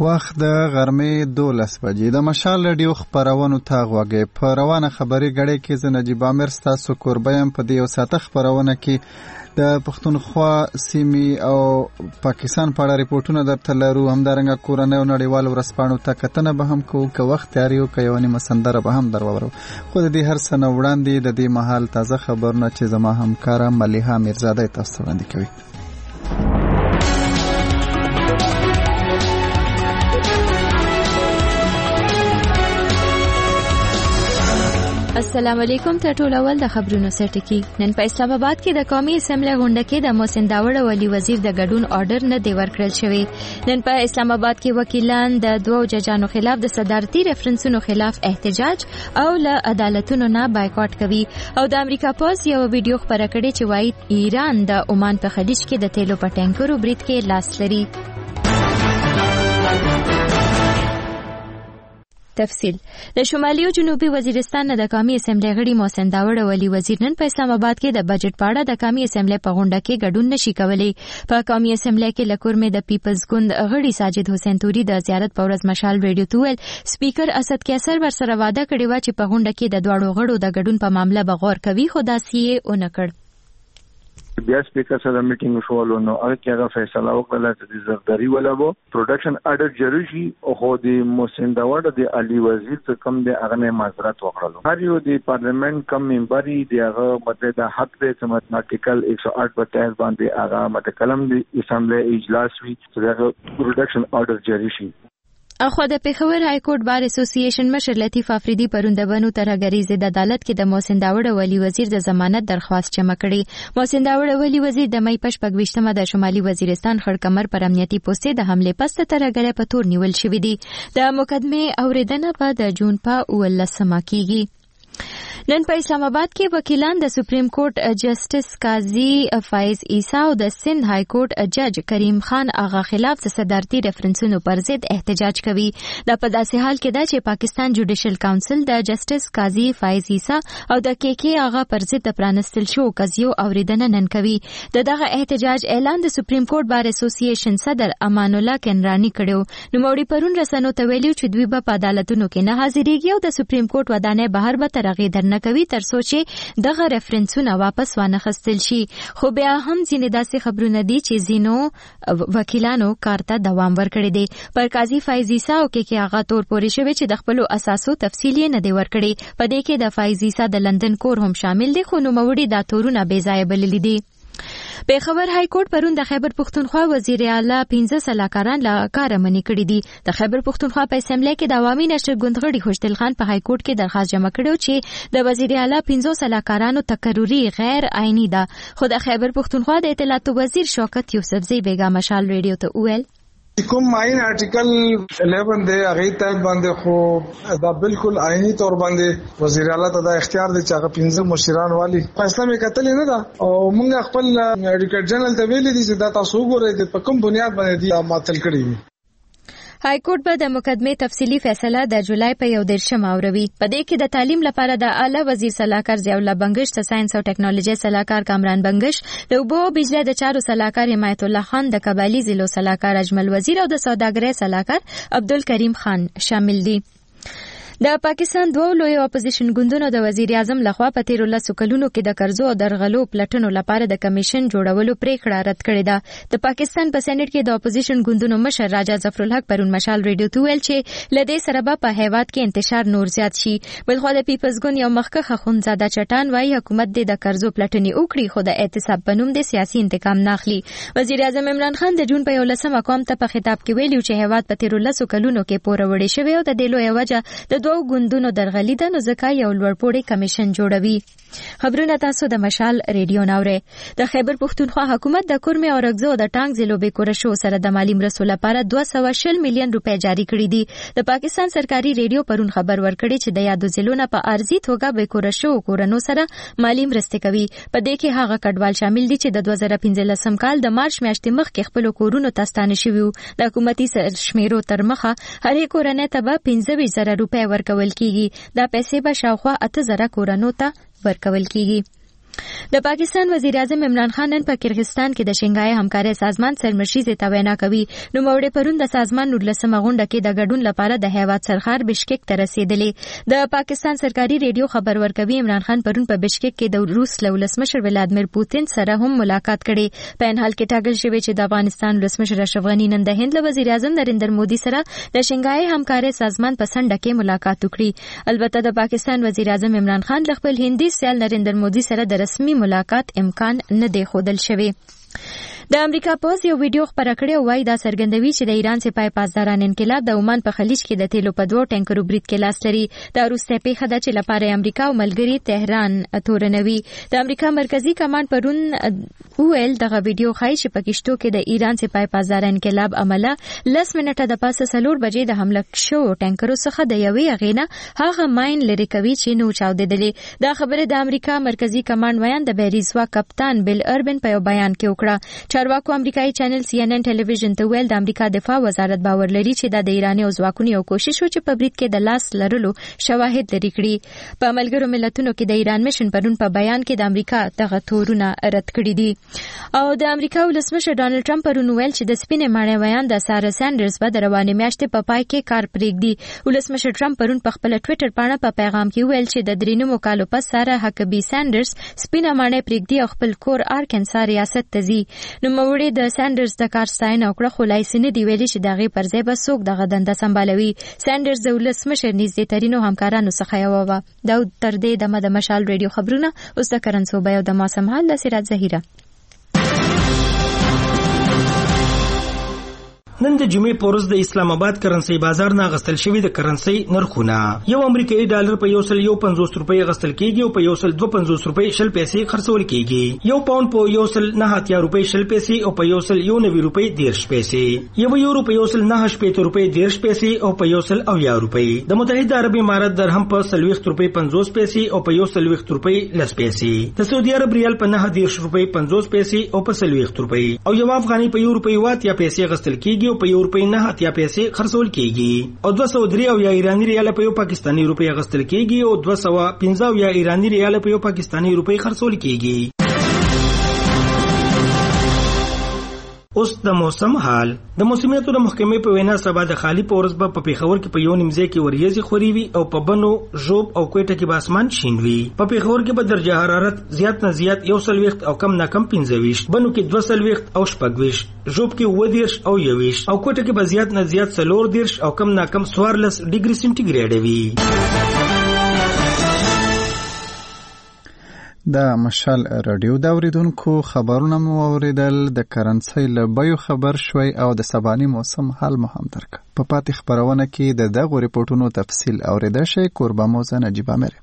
وخت د غرمې 12 بجې د مشال رادیو خبرونو ته غوږی په روانه خبري غړې کې ز نجیب عامر ستاسو کوربیم په دې یو ساعته خبرونه کې د پښتونخوا سیمې او پاکستان په اړه ریپورتونه درته لرو. همدارنګه کورنۍ او نړیوال ورځپاڼو ته کتنه به هم کوو که وخت تیاری او که یو نیمه سندره به هم درورو. خو د دې هر څه نه وړاندې د دې مهال تازه خبرونه چې زما همکاره ملیحه میرزاده تاسو ته وړاندې کوي. السلام علیکم. ته ټول اول د خبرونو سرټکی. نن په اسلام آباد کې د قومي اسمبلی غونډه کې د محسن داوړ ولی وزیر د ګډون آرډر نه دی ورکړل شوی. نن په اسلام آباد کې وکیلان د دوو ججانو خلاف د صدارتي ریفرنسونو خلاف احتجاج او له عدالتونو نه بایکاټ کوي. او د امریکا پوز یو ویډیو خبره کړې چې وايي ایران د عمان په خلیج کې د تیلو په ټانکرو برید کې لاس لري. تفصیل. د شمالي او جنوبي وزیرستان د قومي اسمبلی غړي محسن داوړ ولی وزیر نن په اسلام آباد کې د بجټ په اړه د قومي اسمبلی په غونډه کې ګډون نشي کولی. په قومي اسمبلی کې لکور مې د پیپلز ګوند غړي ساجد حسین توري د زیارت په ورځ مشال ریډیو ته ویل سپیکر اسد کیسر ورسره وعده کړې و چې په غونډه کې د دواړو غړو د ګډون په معاملې به غور کوي، خو داسې یې ونه کړ. بیا سپیکر سره میټینګ شوولو نو هغه کې هغه فیصله وکړه چې زرداری ولا وو پروډکشن اډر جری شي او خو د محسن داوړ د علي وزیر څخه کم د هغه نه معذرت وکړلو. هر یو د پارلیمنت کم ممبري دی هغه مته د حق د سمت آرټیکل 108 په تحت باندې هغه مته کلم د اسمبلی اجلاس وی چې هغه پروډکشن اډر جری شي. اخو د پیښور های کورټ بار اسوسییشن مشر لطیف افریدي پروندبنو ترغریزه د عدالت کې د محسن داوړ ولی وزیر د ضمانت درخواست جمع کړي. محسن داوړ ولی وزیر د مې پښپګويشتمه د شمالي وزیرستان خړکمر پر امنیتي پوسټ د حمله پس ترغره په تور نیول شوې دي. د مقدمه اوریدنه په د جون په 19 کېږي. نن په اسلام آباد کې وکیلان د سپریم کورټ جسټس قاضي فایز عیسی او د سند های کورټ جج کریم خان آغا خلاف د صدارتي ریفرنسونو پر ضد احتجاج کوي. دا په داسې حال کې ده چې پاکستان جوډیشل کونسل د جسټس قاضي فایز عیسی او د کې آغا پر ضد د پرانستل شو قضیو اوریدنه نن کوي. دغه احتجاج اعلان د سپریم کورټ بار اسوسییشن صدر امان الله کنرانی کړو. نو موري پرون رسنو ته ویلو چې دوی په عدالتونو کې نه حاضرېږي او د سپریم کورټ ودانې بهر به ترغې درنه کوي تر څو چې دغه ریفرنسونه واپس وانخستل شي. خو بیا هم ځینې داسې خبرونه دي چې ځینو وکیلانو کار ته دوام ورکړی دی. پر قاضي فایز عیسی او کې هغه تور پورې شوی چې د خپل اساسو تفصیل یې نه دی ورکړی. په دې کې د فایز عیسی د لندن کور هم شامل دی، خو نوموړي دا تورونه بې ځایه بللي دي. پیښور های کورټ پرون د خیبر پښتونخوا وزیر اعلی 15 سلاکاران له کار منې کړي دي. د خیبر پښتونخوا په اسمبلی کې د عوامي نشر ګوندغړي خوشدل خان په های کورټ کې درخواست جمع کړو چې د وزیر اعلی 15 سلاکارانو تقرری غیر عیني ده. خو د خیبر پښتونخوا د اطلاعات وزیر شوکت یوسفزئی بیگا مشال ریډیو ته ویل کوم آئین آرټیکل 11 دی هغه ته باندې خو دا بالکل آئینی تور باندې وزیر اعلی ته دا اختیار دی چې هغه 15 مشران والی فیصله مې کتلې نه ده او موږ خپل ایډوکیټ جنرال ته ویلي دي چې دا تاسو وګورئ په کوم بنیاد باندې دی ماتل کړی. های کورټ به د مقدمې تفصیلی فیصله د جولای په 11 اوروي. په دې کې د تعلیم لپاره د اعلی وزیر سلاکار ضیاء الله بنگش، د ساينس او ټیکنالوژي سلاکار کامران بنگش، د اوبو او بجلی د چارو سلاکار حمایت الله خان، د قبایلی ضلعو سلاکار اجمل وزیر او د سوداګرۍ سلاکار عبدالکریم خان شامل دي. د پاکستان دوه لوی اپوزیشن ګوندونو د وزیر اعظم لخوا په 13 کلونو کې د قرضو او درغلو پلټنو لپاره د کمیشن جوړولو پریکړه رد کړې ده. د پاکستان په سېنات کې د اپوزیشن ګوندونو مشر راجا ظفر الحق پرون مشال ریډیو ته ویل چې لدې سره به په هیواد کې انتشار نور زیات شي. بلخو د پیپلز ګوند یو مخکښ اخوندزاده چټان وايي حکومت د قرضو پلټنې وکړي خو د اعتصاب په نوم د سیاسي انتقام نه اخلي. وزیر اعظم عمران خان د جون په 11 قوم ته په خطاب کې ویلي چې هیواد په 13 کلونو کې پوروړی شوی او د دې لوی وجه د دوه ګوندونو درغلي ده، نو ځکه یو لوړپوړی کمیشن جوړوي. خبرونه تاسو د مشال ریډیو ناوړئ. د خیبر پښتونخوا حکومت د کورمې او رګزو او د ټانګ ضلعو بیکورشو سره د مالی مرستو لپاره 220 میلیون روپۍ جاری کړي دي. د پاکستان سرکاري ریډیو پرون خبر ورکړي چې د یادو ضلعو نه په ارزي توګه بیکورشو کورونو سره مالی مرستې کوي. په دې کې هغه کډوال شامل دي چې د 2015 کال د مارچ میاشتې مخکې خپل کورونو ته ستانه شوي وو. د حکومتي شمیرو تر مخه هرې کورنۍ ته به 15,000 روپۍ ورکول کیږي. دا پیسې به شاوخوا 8,000 کورونو ته ورکول کیږي. د پاکستان وزیر اعظم عمران خان نن په کرغستان کې د شنګهای همکارۍ سازمان سرمشیزې ته وینا کوي. نو موړې پرون د سازمان 19مه غونډه کې د ګډون لپاره د هیواد سرخار بشکک ته رسیدلې. د پاکستان سرکاري ریډیو خبر ورکوي عمران خان پرون په بشکک کې د روس له ولسمشر ولادیمیر پوتین سره هم ملاقات کړي. په ان حال کې ټاکل شوی چې د افغانستان ولسمشر اشرف غني نن د هند له وزیر اعظم نریندر مودي سره د شنګهای همکارۍ سازمان په سنډه کې ملاقات وکړي. البته د پاکستان وزیر اعظم عمران خان له خپل هندي سیال نریندر مودي سره د رسمي ملاقات امکان نه دی ښودل شوی. د امریکا پوز یو ویډیو خپره کړی او وايي دا څرګندوي چې د ایران سپاه پاسداران انقلاب د عمان په خلیج کې د تیلو په 2 ټانکرو برید کې لاس لري. دا وروسته پیښه ده چې لپاره امریکا او ملګری تهران تورنوي. د امریکا مرکزی کمانډ پرون ویل دغه ویډیو ښایي چې په کشتو کې د ایران سپاه پاسداران انقلاب عمله 10 منټه د پاسه 4 بجې د حمله شو ټانکرو څخه د یوې اغینه هغه ماین لري کوي چې نو چاودېدلې. دا خبره د امریکا مرکزی کمانډ ویان د بهریزوا کپتان بیل اربن په یو بیان کې وکړه. چارواکو امریکایي چینل CNN ټلویزیون ته ویل د امریکا دفاع وزارت باور لري چې د ایراني او ځواکونو یو کوشش و چې په برید کې د لاس لرلو شواهد لري کړي. په ملګرو ملتونو کې د ایران مشن پرون په بیان کې د امریکا دغه تورونه رد کړي دي. او د امریکا ولسمشر ډانلډ ټرمپ پرون ویل چې د سپینې ماڼۍ ویان د سارا سانډرز په روانې میاشتې په پای کې کار پرېږدي. ولسمشر ټرمپ پرون په خپل ټوئیټر باندې په پیغام کې ویل چې د 3 کالو پس سارا هکبي سانډرز سپینې ماڼۍ پرېږدي او خپل کور آرکنسا ریاست ته ځي. نو موړې د سانډرز د کار ستاینه وکړه خو لایسنه دی ویلي چې دغه پر ځای به څوک دغه دنده سمبالوي. سانډرز د ولسمشر نږدې ترینو همکارانو څخه یو و. دا تر دې د مشال ریډیو خبرونه اوس د کرنسو بیو د موسم حال د سراج زهیره. نن د جمعې په ورځ د اسلام آباد کرنسي بازار نه غستل شوی د کرنسي نرخونه یو امریکایي ډالر په 150 روپۍ غستل کیږي او په 152 روپۍ شل پیسې خرڅول کیږي. یو پاوند په 190 روپۍ شل پیسې او په 190 روپۍ 10 پیسې. یو یورو په 190 روپۍ 10 پیسې او په 190 روپۍ. د متحده عرب امارات درهم په 40 روپۍ 50 پیسې او په 140 روپۍ 10 پیسې. د سعودي عرب ریال په 90 روپۍ 50 پیسې او په 40 روپۍ. او یو افغاني په 1 روپۍ وات یا پیسې غستل کیږي په 1 روپۍ 9 پیسې خرڅول کیږي. او 203 یا ایرانی ریال په یو پاکستانی روپۍ غستل کیږي او 215 یا ایرانی ریال په یو پاکستانی روپۍ خرڅول کیږي. اوس د موسم حال. د موسمیاتو د محکمې په وینا سبا د خالی په ورځ په پیښور کې په یو نیمځای کې وریځې خوري وي او په بنو ژوب او کوټه کې به اسمان شین وي. په پیښور کې به درجه حرارت زیات نه زیات 1 او کم نه کم 25، بنو کې 2 او 26، ژوب کې 20 او 21 او کوټه کې به زیات نه زیات 40 او کم نه کم 14 ډیګري سنټیګریډ وي. د مشال رادیو د اوریدونکو خبرونه مو اوریدل. د کرنسۍ له بیو خبر شوي او د سباني موسم حال مو هم درک. په پاتې خبرونه کې د دغو ریپورتونو تفصیل اوریدل شي. کوربه موزه نجیب امیر.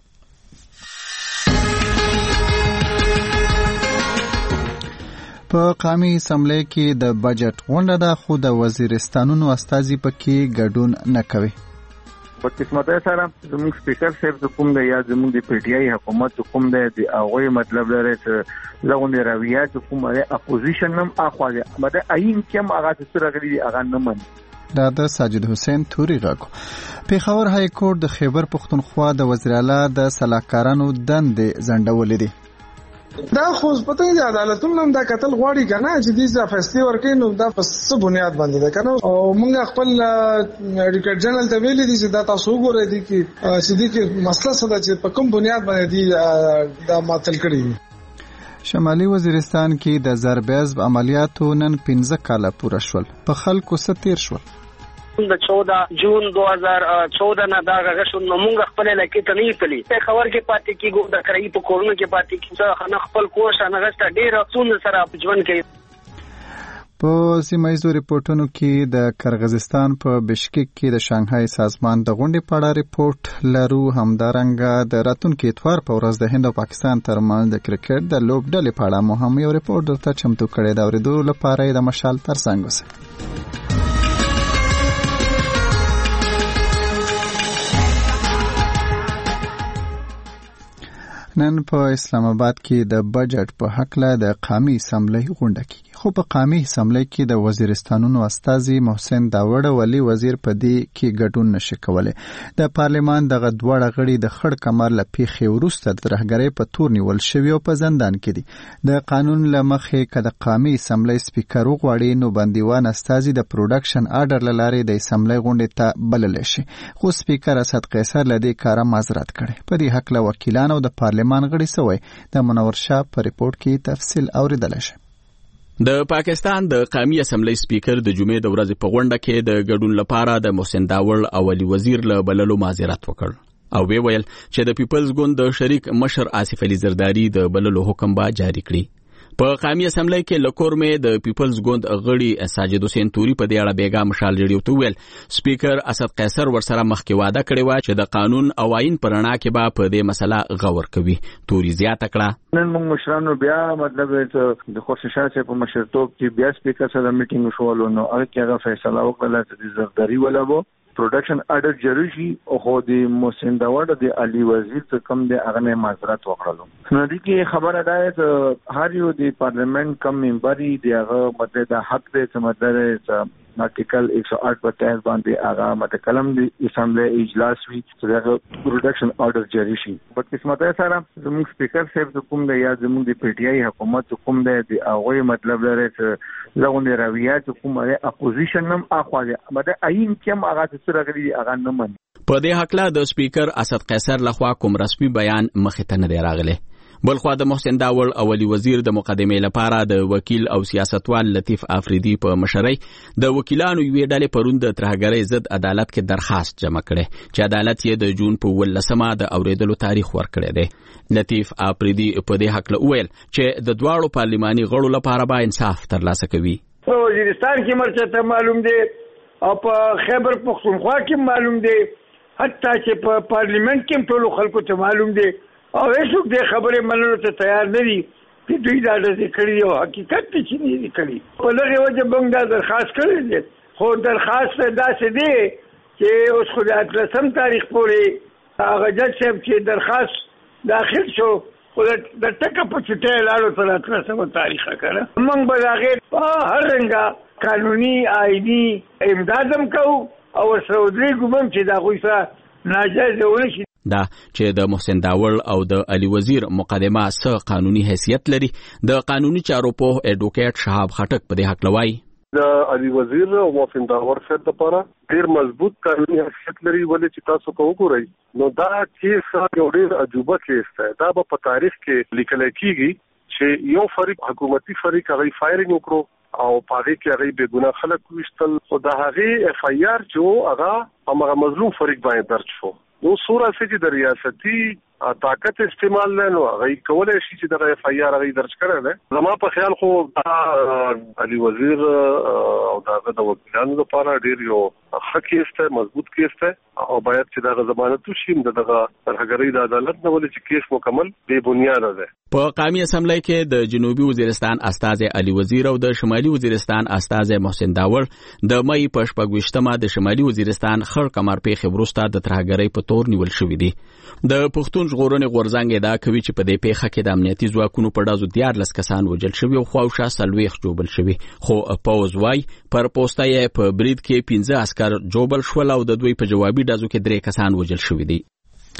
په قومي اسمبلی کې د بجټ غونډه ده خو د وزیرستانونو استازي پکې ګډون نه کوي. په قسمت سره زموږ سپیکر صاحب کوم دی یا زموږ د پی ټی آی حکومت کوم دی د هغه مطلب لري چې لغونې رویات کوم دی اپوزیشن هم اخواله مده عین کوم هغه سره غلي هغه نه من. دا د ساجد حسین توري غاکو. پیښور های کورټ د خیبر پختونخوا د وزیر اعلی د صلاحکارانو دندې ځنډولې دي. دا خو پته دی عدالتونو هم دا قتل غواړي کنه چې دې فیصله ورکړي نو دا په څه بنیاد باندې ده کنه. او موږ خپل ریکارډ جنرال ته ویلي دي چې دا تاسو وګورئ دي چې دې کې مسله څه ده چې په کوم بنیاد باندې دي دا ماتل کړی. شمالي وزیرستان کې د زربیز عملیاتو نن 15 کاله پوره شول. په خلکو څه تیر شول. د 14 جون 2014 نه دا غشو نو موږ خپل لکه ته نه پلی په خبر کې پاتې کیږو د کرای په کورونو کې پاتې کیږو نه خپل کوښ نه غسته ډیر څون سره په ژوند کې. په سیمایزو ریپورتونو کې د کرغزستان په بشکک کې د شانګهای سازمان د غونډې په اړه ریپورت لرو. همدارنګه د راتلونکي اتوار په ورځ د هند او پاکستان ترمنځ د کرکټ د لوب ډلې په اړه مهم یو ریپورت درته چمتو کړی دا اوریدو لپاره د مشال ترڅنګ اوسئ. نن په اسلام آباد کې د بجټ په حق له د قومي اسمبلی غونډه کیږي. خو په قامي اسمبلی کې د وزیرستانونو استازي محسن داوړ ولی وزیر په دې کې ګډون نشي کولای. د پارلمان دغه دواړه غړي د خړ کمر له پیښې وروسته د ترهګرۍ په تور نیول شوي او په زندان کې دي. د قانون له مخې که د قامي اسمبلی سپیکر وغواړي نو بندیوان استازي د پروډکشن آرډر له لارې د اسمبلی غونډې ته بللی شي. خو سپیکر اسد قیصر له دې کاره معذرت کړی. په دې هکله وکیلان او د پارلمان غړي څه وایي؟ د منور شاه په ریپورټ کې تفصیل اوریدلی شي. د پاکستان د قومي اسمبلی سپیکر د جمعې د ورځې په غونډه کې د ګډون لپاره د محسن داوړ او علي وزیر له بللو معذرت وکړ او ویل چې د پیپلز ګوند د شریک مشر آصف علي زرداری د بللو حکم به جاری کړي. په قومي اسمبلی کې لکورمې د پیپلز ګوند غړي ساجد حسین توري په دې اړه بیګا مشال ریډیو ته ویل سپیکر اسد قیصر ورسره مخکې وعده کړې و چې د قانون او آئین پر رڼا کې به په دې مسله غور کوي. توري زیاته کړه نن موږ مشرانو بیا مطلب د خوشحال شاه په مشرتوب کې بیا سپیکر سره میټینګ وشول نو هغه کې هغه فیصله وکړه چې زرداری ولابو پروډکشن آرډر جاری شي او د محسن داوړ د علي وزیر څخه کم د هغه معذرت وکړلو. نو دې کې خبره ده چې هر یو د پارلیمنت کم ممبري دی هغه مطلب د حق د مطلب آرټیکل 108 په تحت باندې هغه متکلم د اسمبلی اجلاس وی چې هغه پروډکشن آرډر جاری شي. په قسمت سره زموږ سپیکر صاحب د کوم د یا زموږ د پی ټی آی حکومت کوم د هغه مطلب لري چې لغونې رویات کومه اپوزیشن نم اخواله مده عین کوم هغه څه راغلي هغه نه من. په دې حق د سپیکر اسد قیصر لخوا کوم رسمي بیان مخې ته نه راغلی. بلخوا د محسن داوړ او علي وزیر د مقدمې لپاره د وکیل او سیاستوال لطیف افریدي په مشرۍ د وکیلانو یوې ډلې پرون د ترهګرۍ ضد عدالت کې درخواست جمع کړي چې عدالت یې د جون په 18مه د اوریدلو تاریخ ورکړی دی. لطیف افریدي په دې حق ویل چې د دواړو پارلماني غړو لپاره به انصاف ترلاسه کوي. په وزیرستان کې مرچته معلوم دی او په خیبر پختونخوا کې معلوم دی حتی چې په پارلیمنت کې ټول خلکو ته معلوم دی او هیڅوک دې خبرې منلو ته تیار نه دي چې دوی دا ډزې کړي او حقیقت ته چې نه دي کړي. په دغه وجه موږ دا درخواست کړی دی خو درخواست داسې دی چې اوس خو د 18 تاریخ پورې هغه جج صاحب چې درخواست داخل شو خو د ټکه په چټۍ لاړو تر 18 تاریخ کړه. موږ به هغې په هر رنګه قانوني آئیني امداد هم کوو او ورسره ودرېږو هم چې د هغوی سره ناجایزه ونه شي. دا چې د محسن داوړ او د علي وزیر مقدمه څه قانوني حیثیت لري د قانوني چارو په اډوکیټ شهاب خټک په دې حق لوي. د علي وزیر او محسن داوړ صاحب لپاره ډیر مضبوط قانوني حیثیت لري ولې چې تاسو وګورئ نو دا کیس یو ډیر عجوبه کیس دی. دا په تاریخ کې لیکل کیږي چې یو فریق حکومتي فریق هغه فایرینګ وکړو او پاره کې هغه به ګناه خلک وشتل او دا هغه اف آی آر چې هغه هغه مظلوم فریق باندې درج شو. نو سورا چې د ریاستي طاقت استعمال نه نو هغه کولای شي چې د اف آی آر هغه درج کړي نه. زما په خیال خو علي وزیر او د وکیلانو لپاره ډیر یو ښه کیس ته مضبوط کیس ته او باید چې د ضمانت وشي دغه ترهګرۍ د عدالت نه ولې چې کیس مکمل بے بنیاد ده. په قومي اسمبلی کې د جنوبي وزیرستان استازي علي وزیر او د شمالي وزیرستان استازي محسن داوړ د مې په 28مه د شمالي وزیرستان خړ کمر پیښې وروسته د ترهګرۍ په تور نیول شوې دي. د پښتون ژغورنې غورځنګ دا کوي چې په دې پیښه کې د امنیتي ځواکونو په ډازو 14 کسان وژل شوي او خواوشا 40 جوبل شوي خو پوز وای پر پوسټه یې په برید کې 15 عسكر جوبل شول او د دوی په جوابي ډازو کې 3 کسان وژل شوي دي.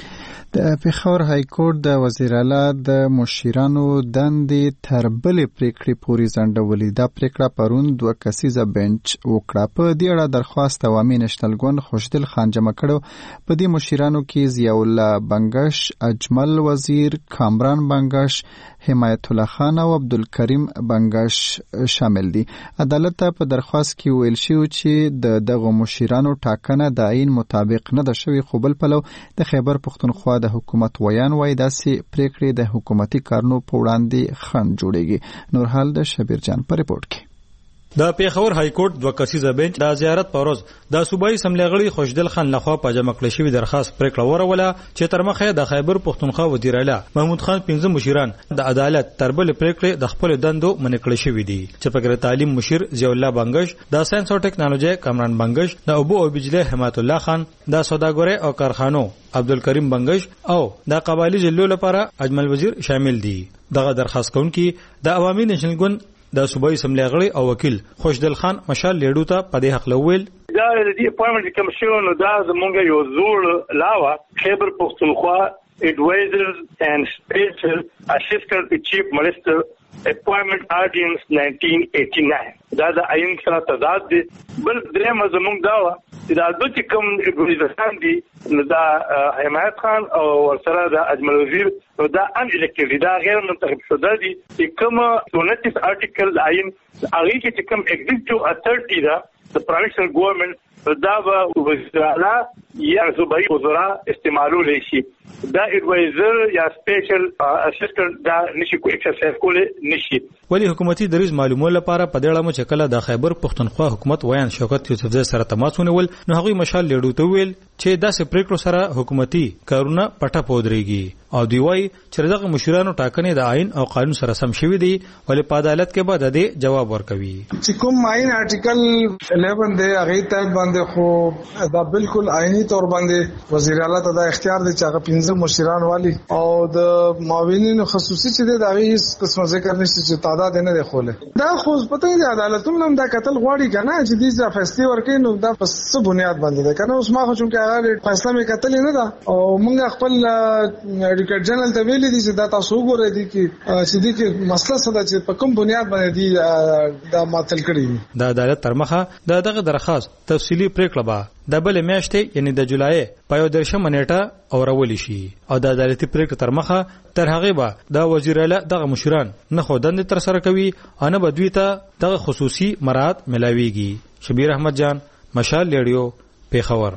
د پېښور های کورټ د وزیر اعلی د مشیرانو دندې تر بلې پریکړې پورې ځنډولې. دا پریکړه پرون 2 کسیزه بنچ وکړه. په دې اړه درخواست عوامي نېشنل ګوند خوشدل خان جمع کړو. په دې مشیرانو کې ضیاء الله بنگش، اجمل وزیر، کامران بنگش، حمایت الله خان او عبدالکریم بنگش شامل دي. عدالت په درخواست کې ویل شو چې دغه مشیرانو ټاکنه د عین مطابق نه ده شوې خو بل پلو د خیبر پختونخوا د حکومت ویان وای داسې پریکړې د حکومتي کارونو په وړاندې خنډ جوړيږي. نور حال د شبیر جان په ریپورت کې. د پیښور های کورټ 2 کسیزه بنچ د زیارت پروز د صوبایي سملې غړي خوشدل خان لخوا په جمع کړل شوی درخواست پریکړه وروله چې تر مخه د خیبر پختونخوا وزیر اعلی محمود خان 15 مشیران د عدالت تربل پریکړه د خپل دندو منې کړې شوې دي چې په تعلیم مشیر ضیاء الله بنگش، د ساينس او ټکنالوژي کامران بنگش، د اوبو او بجلی حمایت الله خان، د سوداګرۍ او کارخانو عبدالکریم بنگش او د قبایلی جلو لپاره اجمل وزیر شامل دي. دغه درخواست کوونکي د عوامي نېشنل ګوند د صوبایي اسمبلی غړي او وکیل خوشدل خان مشال لیډو ته په دې حق لویل دا د اپوینټمنټ کمیشن دا زمونږ یو زوړ لاوه خیبر پختونخوا advisors and special assistant to chief minister appointment ordinance 1989 دا د عین سره تضاد دي بل درېم زمونږ داوا دا د کوم ادویزران دي دا حمایت خان او ورسره د اجمل وزیر دا ان الیکټیو دا غیر منتخب شوه دي کوم 29 ارټیکل عین هغه کې کوم ایگزیکټیو اتھارټی دا د پروینشل ګورنمنت دا به وزرا یا صوبایي وزرا استعمالول شي دا ایڈوایزر یا سپیشل اسسټنټ دا نشي کو ایکسرسایز کولای نشي ولی حکومتي دریز معلومات لپاره په دې اړه مو چې کله د خیبر پختونخوا حکومت ویان شوکت یوسفزئی سره تماس ونیول نو هغه مشال لیډو ته ویل چې داسې پریکړو سره حکومتي کارونه پټه پودريږي او دی وای چې دغه مشرانو ټاکنې د آئین او قانون سره سم شوي دي ولې په عدالت کې به د دې جواب ورکوي چې کوم آئین آرټیکل 11 دی هغه ته باندې خو دا بالکل آئینی تور باندې وزیر اعلی ته دا اختیار دی چې هغه 15 مشران والی او د معاونینو خصوصي چې د هغه هیڅ قسم ذکر نشته چې تعداد نه دی خوله دا خو پته دی عدالتونو هم دا قتل غواړي کنه چې دې فیصله ورکړي نو دا په څه بنیاد باندې ده کنه اوس ما خو چې هغه فیصله می قتل نه ده او موږ خپل ریکارډ جنرال ته ویلي دي چې دا تاسو وګورئ دي چې دې کې مسله څه ده چې په کوم بنیاد باندې دي دا ماتل کړی د عدالت تر مخه دغه درخواست تفصیلی پریکړه به د بل میاشتې یعنی د جولای په 13 نیټه اورول شي او د عدالتي پریکړه تر مخه تر هغه به د وزیر اعلی دغه مشران نه خودند تر سره کوي ان به دوی ته دغه خصوصي مراعات ملاويږي شبیر احمد جان مشال لیډیو پیښور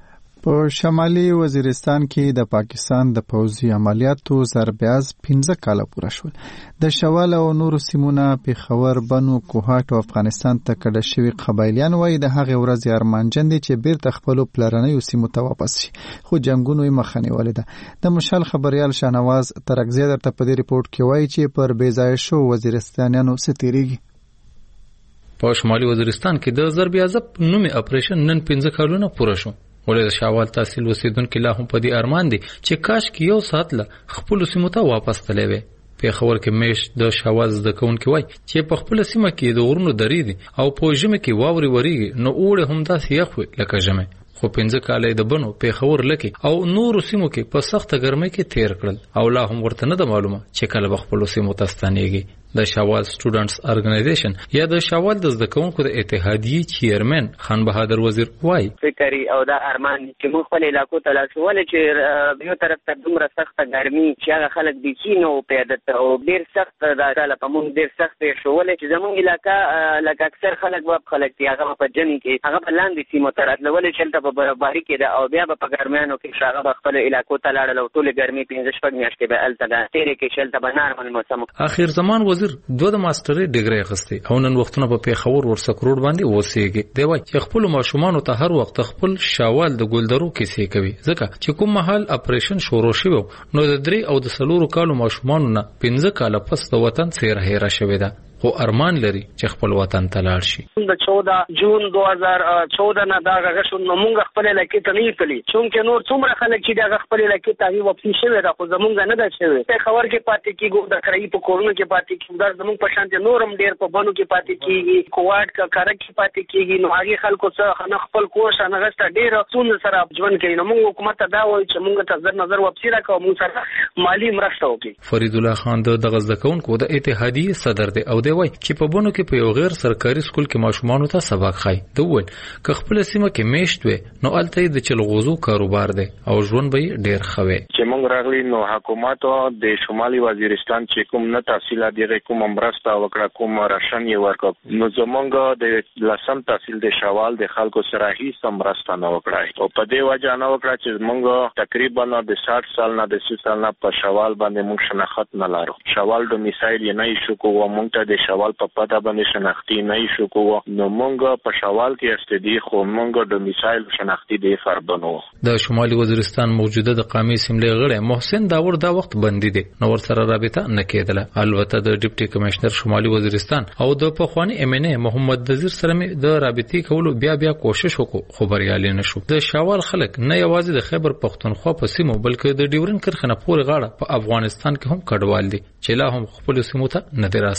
په شمالي وزیرستان کې د پاکستان د پوځي عملیاتو ضربیاز 15 کاله پوره شول د شوال او نور سیمونه پیښور بنو کوهات او افغانستان ته کډه شوی قبایلیان وای د هغه ورځ ارمانجن دي چې بیرته خپل پلرنۍ سیمو ته واپس شي خو جنگونو یې مخنی ولیده د مشال خبريال شاهنواز ترکزی درته په دې ریپورت کې وایي چې پر بیځای شو وزیرستانیانو ستیریږي په شمالي وزیرستان کې د ضربیاز نومي اپریشن نن 15 کالونه پوره شو ولې د شاوال تحصیل اوسیدونکو لا هم په دې ارمان دي چې کاش کې یو سات له خپل سیمو ته واپس تللی وي پیښور کې میش د شاوال د کونکو وای چې په خپل سیمه کې د غرونو درې دي او په ژمه کې واوري وریږي نو اوړه هم داسې یخ وي لکه ژمه خو 15 کاله د بنو پیښور لکه او نور سیمو کې په سخت ګرمۍ کې تیر کړل او لا هم ورته نه د معلومه چې کله خپل سیمو ته ستنېږي د شاوال سټوډنټس ارګنایزیشن یا د شاوال د زدکونکو د اتحادیې چیرمن خان بهادر وزیر وای فکرې او د ارمان چې موږ خپل علاقو ته لاسول چې یو طرف ته دومره سخت ګرمي چې هغه خلک د کینو په عادت او ډیر سخت د تعالی په موږ ډیر سخت شول چې زموږ علاقہ لکه اکثر خلک خلک دی هغه په جنګ کې هغه په لاندې سیمو ته راتلول چې تل په برابرۍ کې او بیا په ګرمیانو کې هغه خپل علاقو ته لاړل او ټول ګرمي 15 شپږ میاشتې به الته د تیرې کې شلته به نارمل موسم اخر زمان وزیر دوه د ماستري ډیګري اخیستي او نن وختونه په پیښور ورسکروډ باندې اوسېږي دی وای چې خپل ماشومان ته هر وخت خپل شاوال د ګلدرو کیسې کوي ځکه چې کوم محل اپریشن شروع شوی نو د 3 او د 4 کالو ماشومان نه 15 کاله پس د وطن سیر هېره شوی ده خو ارمان لري چې خپل وطن ته لاړ شي د 14 جون 2014 نه دا غږ نو موږ خپل لکه ته نه پلی چې نور څومره خلک چې دا خپل لکه ته وی واپس شوی دا خو زمونږ نه ده شوی په خبر کې پاتې کیږي د کرای په کورونو کې پاتې کیږي دا زمونږ په شان دي نورم ډیر په بانو کې پاتې کیږي کوواټ کا کار کې پاتې کیږي نو هغه خلکو څخه خپل کوښ نه غسته ډیر څون سره ژوند کوي نو موږ حکومت ته دا وایي چې موږ ته نظر واپس راکړو موږ سره مالی مرسته وکړي فرید الله خان د غزدکونکو د اتحادیې صدر دی او دی وای چې په بونو کې په یو غیر سرکاري سکول کې ماشومان ته سبق خای دوی که خپل سیمه کې میشت وي نو الته د چلغوزو کاروبار دی او ژوند به ډیر خوي چې موږ راغلی نو حکومت د شمالي وزیرستان چې کوم نه تحصیل دی کوم مرسته وکړه کوم راشن یې ورکړ نو زمونږ د لسم تحصیل د شوال د خلکو سره هیڅ مرسته نه وکړه او په دې وجه نه وکړه چې موږ تقریبا د 60 سال نه د 30 سال نه په شوال باندې موږ شناخت نه لرو شوال د میسایل نه شو کوو موږ ته د شوال په پتا باندې شناختی نه شو کوو نو موږ په شوال کې استدی خو موږ د میسایل شناختی دی فربنو د شمالي وزیرستان موجوده د قومي اسمبلی غړی محسن داور دا وخت بندي دي نو ور سره رابطه نه کېدله البته د ډیپټي کمشنر شمالي وزیرستان او د پخوانی امنه محمد نذیر سره د رابطې کولو بیا کوشش وکړو خو بریالي نشو د شاوال خلک نه یوازې د خیبر پختونخوا په سیمو بلکې د ډیورن کرخنه پورې غاړه په افغانستان کې هم کډوال دي چې لا هم خپل سیمو ته نه دراستانه شوی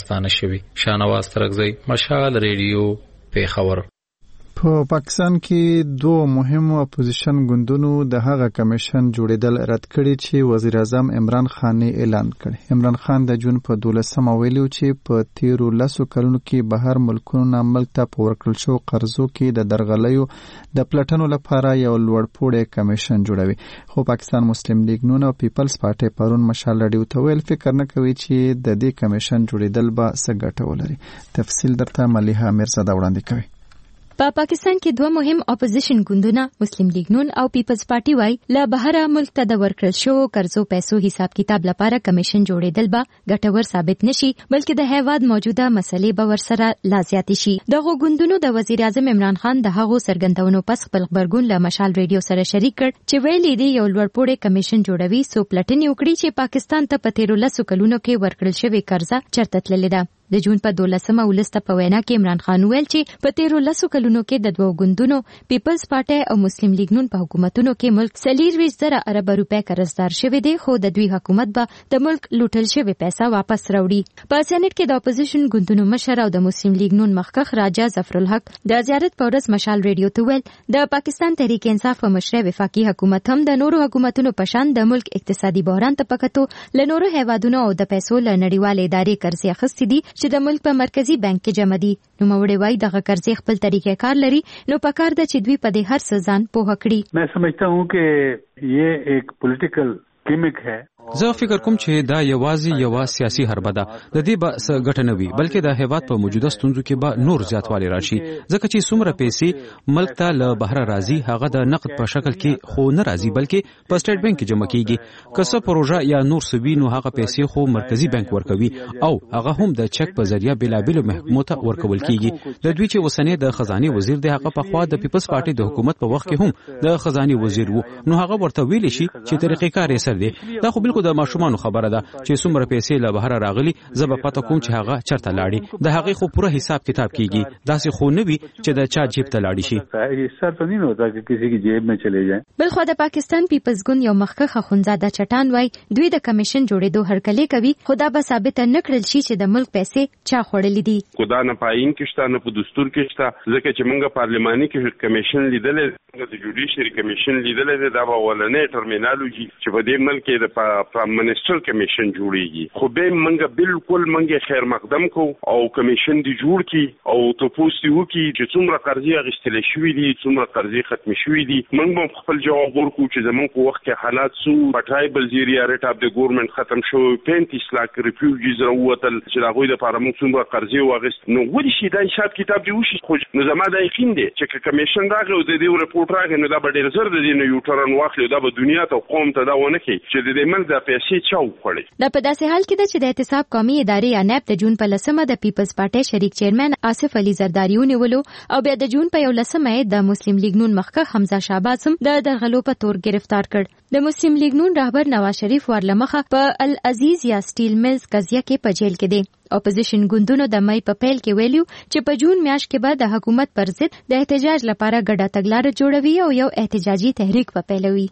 شوی. شانواز ترغزی، مشال ریډیو، پیښور. په پاکستان کې دوه مهمو اپوزیشن ګوندونو د هغه کمیشن جوړیدل رد کړي چې وزیر اعظم عمران خان اعلان کړي. عمران خان د جون په 12 ویلو چې په 13 کلونو کې بهر ملکونو ملک ته په ورکړل شو قرضو کې د درغلیو د پلټنو لپاره یو لوړپوړی کمیشن جوړوي. خو پاکستان مسلم لیگ نون او پیپلز پارټي پرون مشال رادیو ته ویل فکر نه کوي چې د دې کمیشن جوړیدل به څه ګټه ولري. تفصیل درته ملیحه میرزاده وړاندې کوي. په پاکستان کې دوه مهم اپوزیشن ګوندونه مسلم لیگ نون او پیپلز پارټي وای له بهره ملک ته د ورکړل شو قرضو پیسو حساب کتاب لپاره کمیشن جوړیدل به ګټور ثابت نشي بلکې د هیواد موجوده مسلې به ورسره لا زیات شي. دغه ګوندونو د وزیر اعظم عمران خان د هغو سرګندونو پس خپل خبرګون له مشال ریډیو سره شریک کړ چې ویلي دی یو لوړپوړی کمیشن جوړوي سو پلټنې وکړي چې پاکستان ته په 13 کلونو کې ورکړل شوی قرضه چرته تللې ده. د جون په 12 ولسته په وینا کې عمران خان ویل چې په 13 کلونو کې د دوه ګوندونو پیپلز پارټي او مسلم لیگ نون په حکومتونو کې ملک 24 ارب روپے قرضدار شوی دی خو د دوی حکومت به د ملک لوټل شوی پیسې واپس راوړي. په سېنات کې د اپوزیشن ګوندونو مشر او د مسلم لیگ نون مخکخ راجا ظفر الحق د زیارت پورس مشال ریډیو ته ویل د پاکستان تحریک انصاف او مشرع وفاقي حکومت هم د نورو حکومتونو په شان د ملک اقتصادي بحران ته پکتو له نورو هیوادونو او د پیسو له نړیوال ادارې قرضې اخیستې دي چې د ملک په مرکزی بانک کې جمع دي. نو موري وای دغه قرضې خپل طریقې کار لري نو پکار د چې دوی په دې هر څه ځان پوه کړي. मैं समझता हूं कि ये एक पॉलिटिकल गिमिक है. زه فکر کوم چې دا یوازې سیاسي حربه ده. د دې به څه ګټه نه وي بلکې د هیواد په موجوده ستونزو کې به نور زیاتوالی راشي ځکه چې څومره پیسې ملک ته له بهر راځي هغه د نقد په شکل کې خو نه راځي بلکې په سټیټ بانک کې جمع کیږي. که څه پروژه یا نور سوي نو هغه پیسې خو مرکزی بانک ورکوي او هغه هم د چک په ذریعہ بلابل محکمو ته ورکول کیږي. د دوی چې وسنې د خزانه وزیر دی هغه په خوا د پیپلز پارټي د حکومت په وخت کې هم د خزانه وزیر وو نو هغه ورته ویل شي چې طریقې کار یې سر دی. دا خو بالکل د ماشومان خبره ده چې څومره پیسې له بهر راغلي زه به پته کوم چې هغه چرته لاړي د هغه خو پوره حساب کتاب کیږي داسې خو نه وي چې د چا جیب ته لاړي شي. ایسا تو نه ہوتا کہ کسی کی جیب میں چلے جائیں. بلخو د پاکستان پیپلز ګوند یو مخکخ خونزاده چټان وای دوی د کمیشن جوړېدو هرکلې کوي خدا به ثابت نه کړل شي چې د ملک پیسې چا خوړلې دي. خدا نه پاین کېشته نه په دستور کېشته ځکه چې موږ پارلماني کې کمیشن لیدلې د جوډیشري کمیشن لیدلې دا ولنې ټرمینالوجي چې په دې ملک کې د پرائم منسٹر کمیشن جوړیږي خو به موږ بالکل موږ خیر مقدم کو او کمیشن دی جوړ کی او تاسو وکي چې څومره قرضې اغستل شوې دي څومره قرضې ختم شوې دي موږ خپل جواب ورکو چې زمونږ په وخت کې حالات سو پټایبل زیریا ریټ اف د ګورنمنت ختم شو 35 لک ریفیوجیز راوتل چې هغه د لپاره موږ څومره قرضې واغست نو ودی شي دا حساب کتاب دی وشي خو نو زما د یقین دی چې کمیشن راغی او د دې رپورټ راغی نو دا به ډیر زر د دې نو یو ټرن واخلي دا به دنیا ته قوم ته دا ونه کوي چې د دې ملک د پیسې چاو دا په داسې حال کې ده چې د احتساب قومي ادارې یا نیب د جون په 10 د پیپلز پارټي شریک چیرمن آصف علي زرداری ونیولو او بیا د جون په 11 د مسلم لیگ نون مخکخ حمزه شعباز هم د درغلو په تور گرفتار کړ. د مسلم لیگ نون رهبر نواز شریف ورلمخه په العزیز یا سټیل ملز قضیه کې په جیل کې دی. اپوزیشن ګوندونو د مې په پیل کې ویلو چې په جون میاشت کې به د حکومت پر ضد د احتجاج لپاره ګډه تګلارې جوړوي او یو احتجاجي تحریک په پیلوي.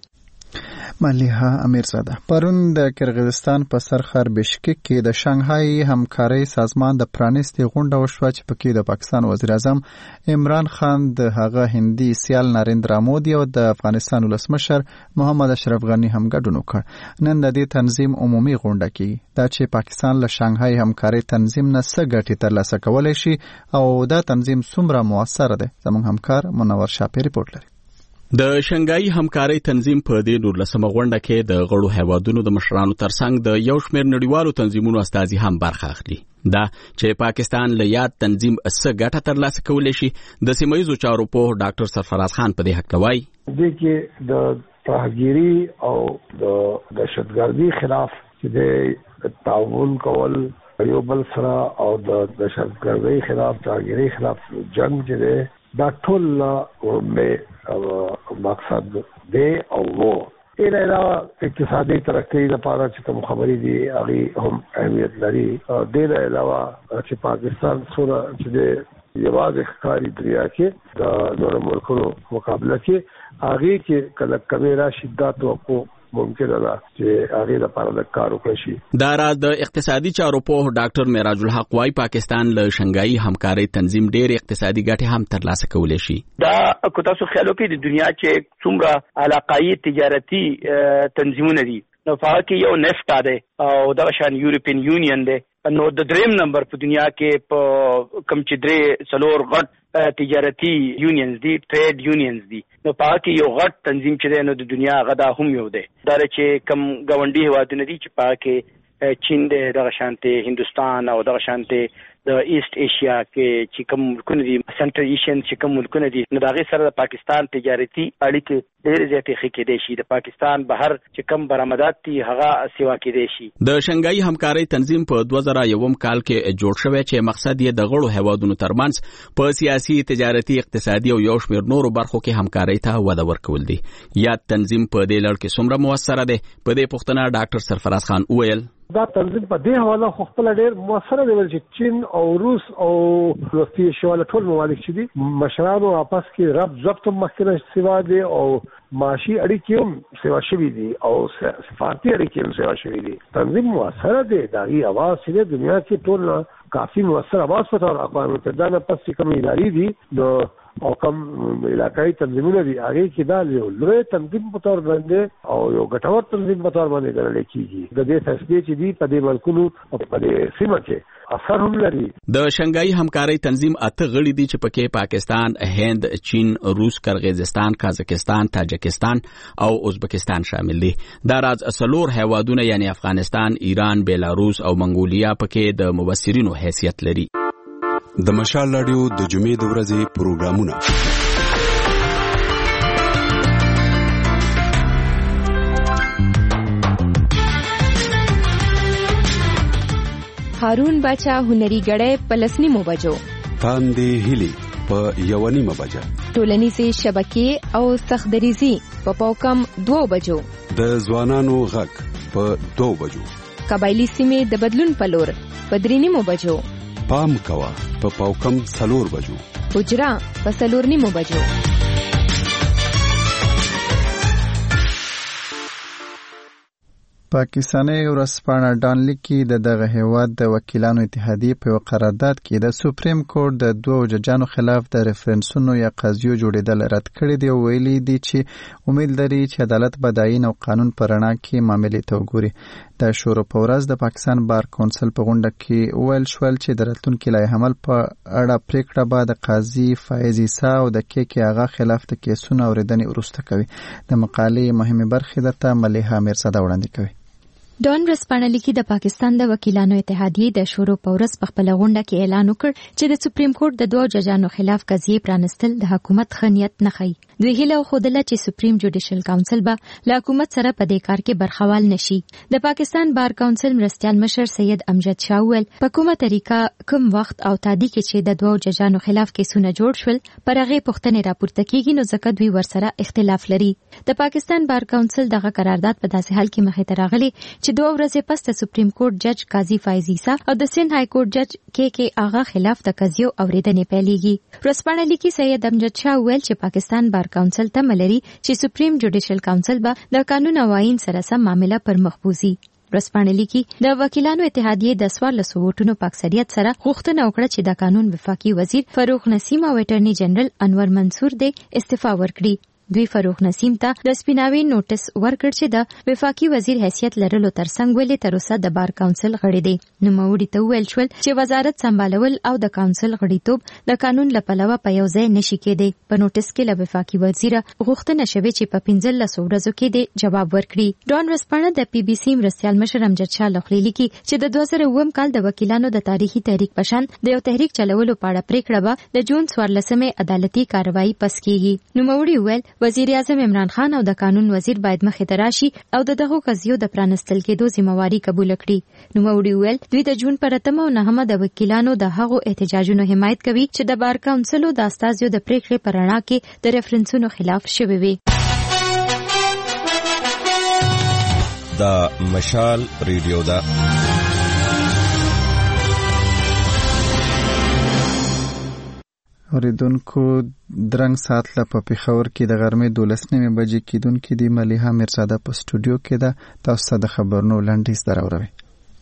ملیحه امیرزاده پرون د کرغیزستان په سرخر بشکک کې د شانګهای همکارۍ سازمان د پرانیستي غونډه وشوه چې پکې د پاکستان وزیر اعظم عمران خان د هغه هندي سیال نریندرا مودي او د افغانستان ولسمشر محمد اشرف غنی هم ګډون وکړ. نن د دې تنظیم عمومي غونډه کې دا چې پاکستان له شانګهای همکارۍ تنظیم نه څه ګټې ترلاسه کولای شي او دا تنظیم څومره موثر دی زموږ همکار منور شاپی ریپورت لري. د شنګای همکارۍ تنظیم په دې 19 غونډه کې د غړو هیوادونو د مشرانو ترڅنګ د یو شمېر نړیوالو تنظیمونو استازي هم برخه اخلي. دا چې پاکستان له یاد تنظیم څه ګټه ترلاسه کولی شي د سیمایي چارو په ډاکټر سرفراز خان په دې حق وایي. د کې د ترهګری او د دهشتګردي خلاف چې د تعاون کول یو بل سره او د دهشتګردي خلاف ترهګری خلاف جنگ چې دا ټول مقصد دی او وو ایله اقتصادي ترقی لپاره چې کوم خبرې دي هغه هم اهمیت لري. د علاوه چې پاکستان سره چې یوازې ښکاری دنیا کې د نورو ملکونو مقابله کې هغه کې کله کمی راشي دا توقع ممکن ده چې هغه لپاره د کار وکړي شي. دا راز د اقتصادي چارو په ډاکټر معراج الحق وايي پاکستان له شنګایي همکاري تنظیم ډېر اقتصادي ګټې هم ترلاسه کولای شي. دا کو تاسو خیال وکړئ د دنیا چې څومره علاقايي تجارتي تنظیمونه دي نو فاکه یو نفت ده او دا شان یورپین یونین ده نو د دریم نمبر په دنیا کې په کم چې درې څلور غټ تجارتي یونینز دي ټریډ یونینز دي نو پاکه یو غټ تنظیم چې ده نو د دنیا غدا هم یو ده دا چې کم گاونډي هوادونه دي چې پاکه چین ده د شانته هندستان او د شانته د ایست ایشیا کې چې کوم ملکونه دي سنټرل ایشین چې کوم ملکونه دي نو دغه سره د پاکستان تجارتي اړیکې ډېر زیاتې ښه کېدې شي. د پاکستان بهر چې کوم برآمدات دي هغه سیوا کېدې شي. د شنګایي همکاري تنظیم په 2001 کال کې جوړ شوی چې مقصد یې د غړو هیوادونو ترمنځ په سیاسي تجارتي اقتصادي او یو شمېر نورو برخو کې همکاري ته وده ورکول دي. یا تنظیم په دې لړ کې څومره موثر دی په دې پوښتنه ډاکټر سرفراز خان وویل دا تنظیم په دې حواله خو خپل ډېر موثر دی چې چین او روس او روسیې شواله ټول ممالک چې دي مشرانو آپس کې رب ضبط مخکنه سیوا دي او معاشي اړیکې هم سیوا شوي دي او سفارتي اړیکې هم سیوا شوي دي. تنظیم موثر دی دا غي اواز چې دنیا کې ټول کافي موثر اواز په تور اقوام متحده نه پس کوم ادارې دي نو او کوم علاقائی تنظیمونه دي هغه کې دا یو لوی تنظیم په تور باندې او یو ګټور تنظیم په تور باندې ګڼل کېږي. د دې فیصلې چې دي په دې ملکونو او په دې سیمه کې اثر هم لري. د شنګایي همکاري تنظیم اته غړي دي چې پکې پاکستان، هند، چین، روس، قرغیزستان، قازقستان، تاجکستان او ازبکستان شامل دي. دا راز څلور هیوادونه یعنی افغانستان، ایران، بیلاروس او منګولیا پکې د مبصرینو حیثیت لري. د مشال رادیو د جمعې د ورځې پروګرامونه هارون باچا هنري غړې په 10:30 بجو تاندې هلي په 1:30 بجه ټولنیزې شبکې او سخدریزي په پاوکم 2 بجو د ځوانانو غږ په 2 بجو قبایلی سیمې د بدلون په لور په 3:30 بجو پام کوا په پاوکم 4 بجو حجرا په 4:30 بجو. پاکستاني ورځپاڼه ډانلیک کې د دغه هیواد د وکیلانو اتحادیې په قرارداد کې د سپریم کورټ د دوه ججانو خلاف د ریفرنسونو یا قضیو جوړېدل رد کړي دي او ویلي دي چې امید لري چې عدالت به د آئین او قانون په رڼا کې معاملې ته وګوري. د شورو په ورځ د پاکستان بار کونسل په غونډه کې ویل شول چې د راتلونکي لایحه عمل په اړه پریکړه به د قاضي فایز عیسی او د کې آغا خلاف د کیسونو اوریدنې وروسته کوي. د مقالې مهمه برخه درته ملیحه میرزاده وړاندې کوي. ډان ورځپاڼه لیکي د پاکستان د وکیلانو اتحادیې د شورو په ورځ په خپل غونډه کې اعلان وکړ چې د سپریم کورټ د دوه ججانو خلاف قضیې پرانستل د حکومت خنیت نه خي. دوی هیله خوده چې سپریم جوډیشل کونسل به له حکومت سره په دې کار کې برخوال نشي. د پاکستان بار کونسل مرستیال مشر سید امجد شاه ویل په کومه طریقه کوم وخت او تادی کې چې د دوه ججانو خلاف کیسونه جوړ شول پر هغه پوښتنې راپورته کیږي نو ځکه دوی ورسره اختلاف لري. د پاکستان بار کونسل دغه قرارداد په داسې حال کې مخې ته راغلی چې 2 ورځې پس د سپریم کورټ جج قاضي فایز عیسی او د سند های کورټ جج کې آغا خلاف د قضیو اوریدنې پیلېږي. ورځپاڼه لیکي سید امجد شاه ویل چې پاکستان بار کونسل ته ملري چې سپریم جوډیشل کونسل به د قانون او آئین سره سم معاملې پر مخ بوزي. ورځپاڼه لیکي د وکیلانو اتحادیې د 14 ووټونو په اکثریت سره غوښتنه وکړه چې د قانون وفاقي وزیر فاروق نسیم او اټرنی جنرال انور منصور د استعفا ورکړي. دوی فاروق نسیم ته د سپیناوي نوټس ورکړ چې د وفاقي وزیر حیثیت لرلو ترڅنګ ولې تر اوسه د بار کونسل غړي دي. نو موري ته ویل شول چې وزارت سمبالول او د کونسل غړیتوب د قانون لپاره په یو ځای نشي کېدی. په نوټس کې له وفاقي وزیر غوښتنه شوې چې په 15 ورځو کې د جواب ورکړي. ډان ورځپاڼه د پی بي سي مرستیال مشر امجد شاه لخوا لیکي چې د 2009 کال د وکیلانو د تاریخي تحریک پشان د یو تحریک چلولو په اړه پریکړه به د جون 14 عدالتي کاروایی پس کیږي. نو موري ویل وزیر اعظم عمران خان او د قانون وزیر باید مخې ته راشي او دغه قضیو د پرانستل کېدو ذمہواری قبول کړي. نو موري ویل دوی د جون پر 8 او 9 د وکیلانو د هغو احتجاجونو حمایت کوي چې د بار کونسل او د استازیو د پریکړې پر اړه کې د ریفرنسونو خلاف شوي وي. د مشال ریډیو دا اوریدونکو درنګ ساعت له په پېښور کې د غرمې 12 بجې کېدونکې د ملیحه میرزاده په سټوډیو کې ده. تاسو د خبرونو لنډیز دراوروي.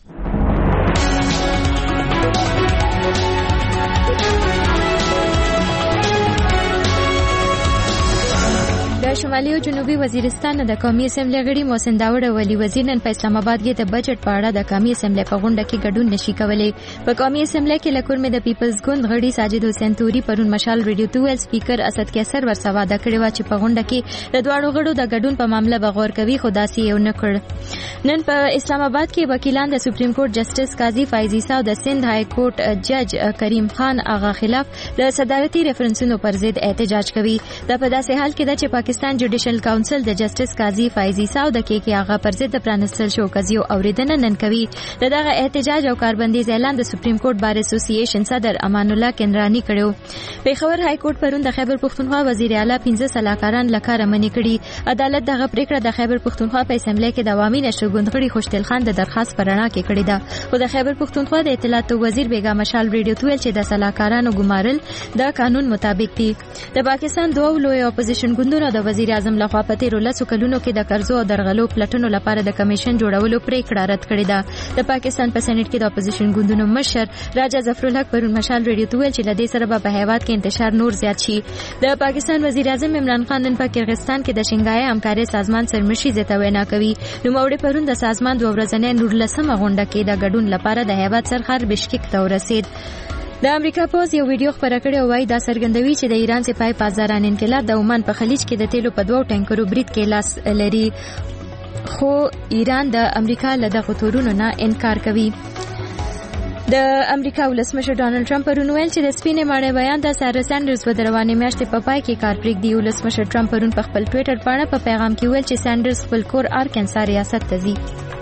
د شمالي او جنوبي وزیرستان د قومي اسمبلی غړي محسن داوود ولی وزیر نن په اسلام آباد کې د بجټ په اړه د قومي اسمبلی په غونډه کې ګډون نشي کولای. په قومي اسمبلی کې لکور مې د پیپلز ګوند غړي ساجد حسین توري پرون مشال ریډیو 2 سپیکر اسد کیسر ورسوا د کړي وا چې په غونډه کې د دواړو غړو د ګډون په معاملې بغور کوي خو داسې یو نه کړ. نن په اسلام آباد کې وکیلان د سپریم کورټ جسټس قاضي فایزي صاحب د سند های کورټ جج کریم خان اغا خلاف د صدارتي ریفرنسونو پر ضد احتجاج کوي. دا په داسې حال کې ده چې پاکستان جوډیشل کونسل د جسټس قاضي فایزي صاحب د کې هغه پر ضد د پرانستل شو قضیو اوریدنه نن کوي. دغه احتجاج او کاربندیز اعلان د سپریم کورټ بار اسوسییشن صدر امان الله کندرانی کړو. پېښور های کورټ پرون د خیبر پښتونخوا وزیر اعلی 15 صلاحکاران لکاره منې کړي. عدالت دغه پریکړه د خیبر پښتونخوا په اسمبلی کې د عوامي نشو ګوندغړي خوشتل خان د درخواست پرانا کې کړی ده. خو د خیبر پښتونخوا د اطلاعات وزیر بیگا مشال ریډیو 2 چې د صلاحکارانو ګمارل د قانون مطابق دي. د پاکستان دوه لوی اپوزیشن ګوندونو د وزیر اعظم لخوا په تیرو لسو کلونو کې د قرضو او درغلو پلټنو لپاره د کمیشن جوړولو پریکړه رد کړې ده. د پاکستان په سېنات کې د اپوزیشن ګوندونو مشر راجا ظفرالحق پرون مشال ریډیو 2 چې لدې سره په هیواد کې انتشار نور زیات شي. د پاکستان وزیر اعظم عمران خان نن په کرغستان کې د شنګای همکاري سازمان سرمشي زته وینا کوي. نو موړي پرون د سازمان دوه ورځنۍ 19مه غونډه کې د ګډون لپاره د هیواد سرخر بشکک ته ورسید. د امریکا پوز یو ویډیو خبره کړې او وايي دا څرګندوي چې د ایران سپاه پاسداران انقلاب د عمان په خلیج کې د تیلو په 2 ټانکرو برید کې لاس لري خو ایران د امریکا له دغه تورونو نه انکار کوي. د امریکا ولسمشر ډانلډ ټرمپ پرون ویل چې د سپینې ماڼۍ بیان د سارا سانډرز په روانې میاشتې په پای کې کار پرېږدي. ولسمشر ټرمپ پرون په خپل ټویټر باندې په پیغام کې ویل چې سانډرز خپل کور آرکنسا ریاست ته ځي.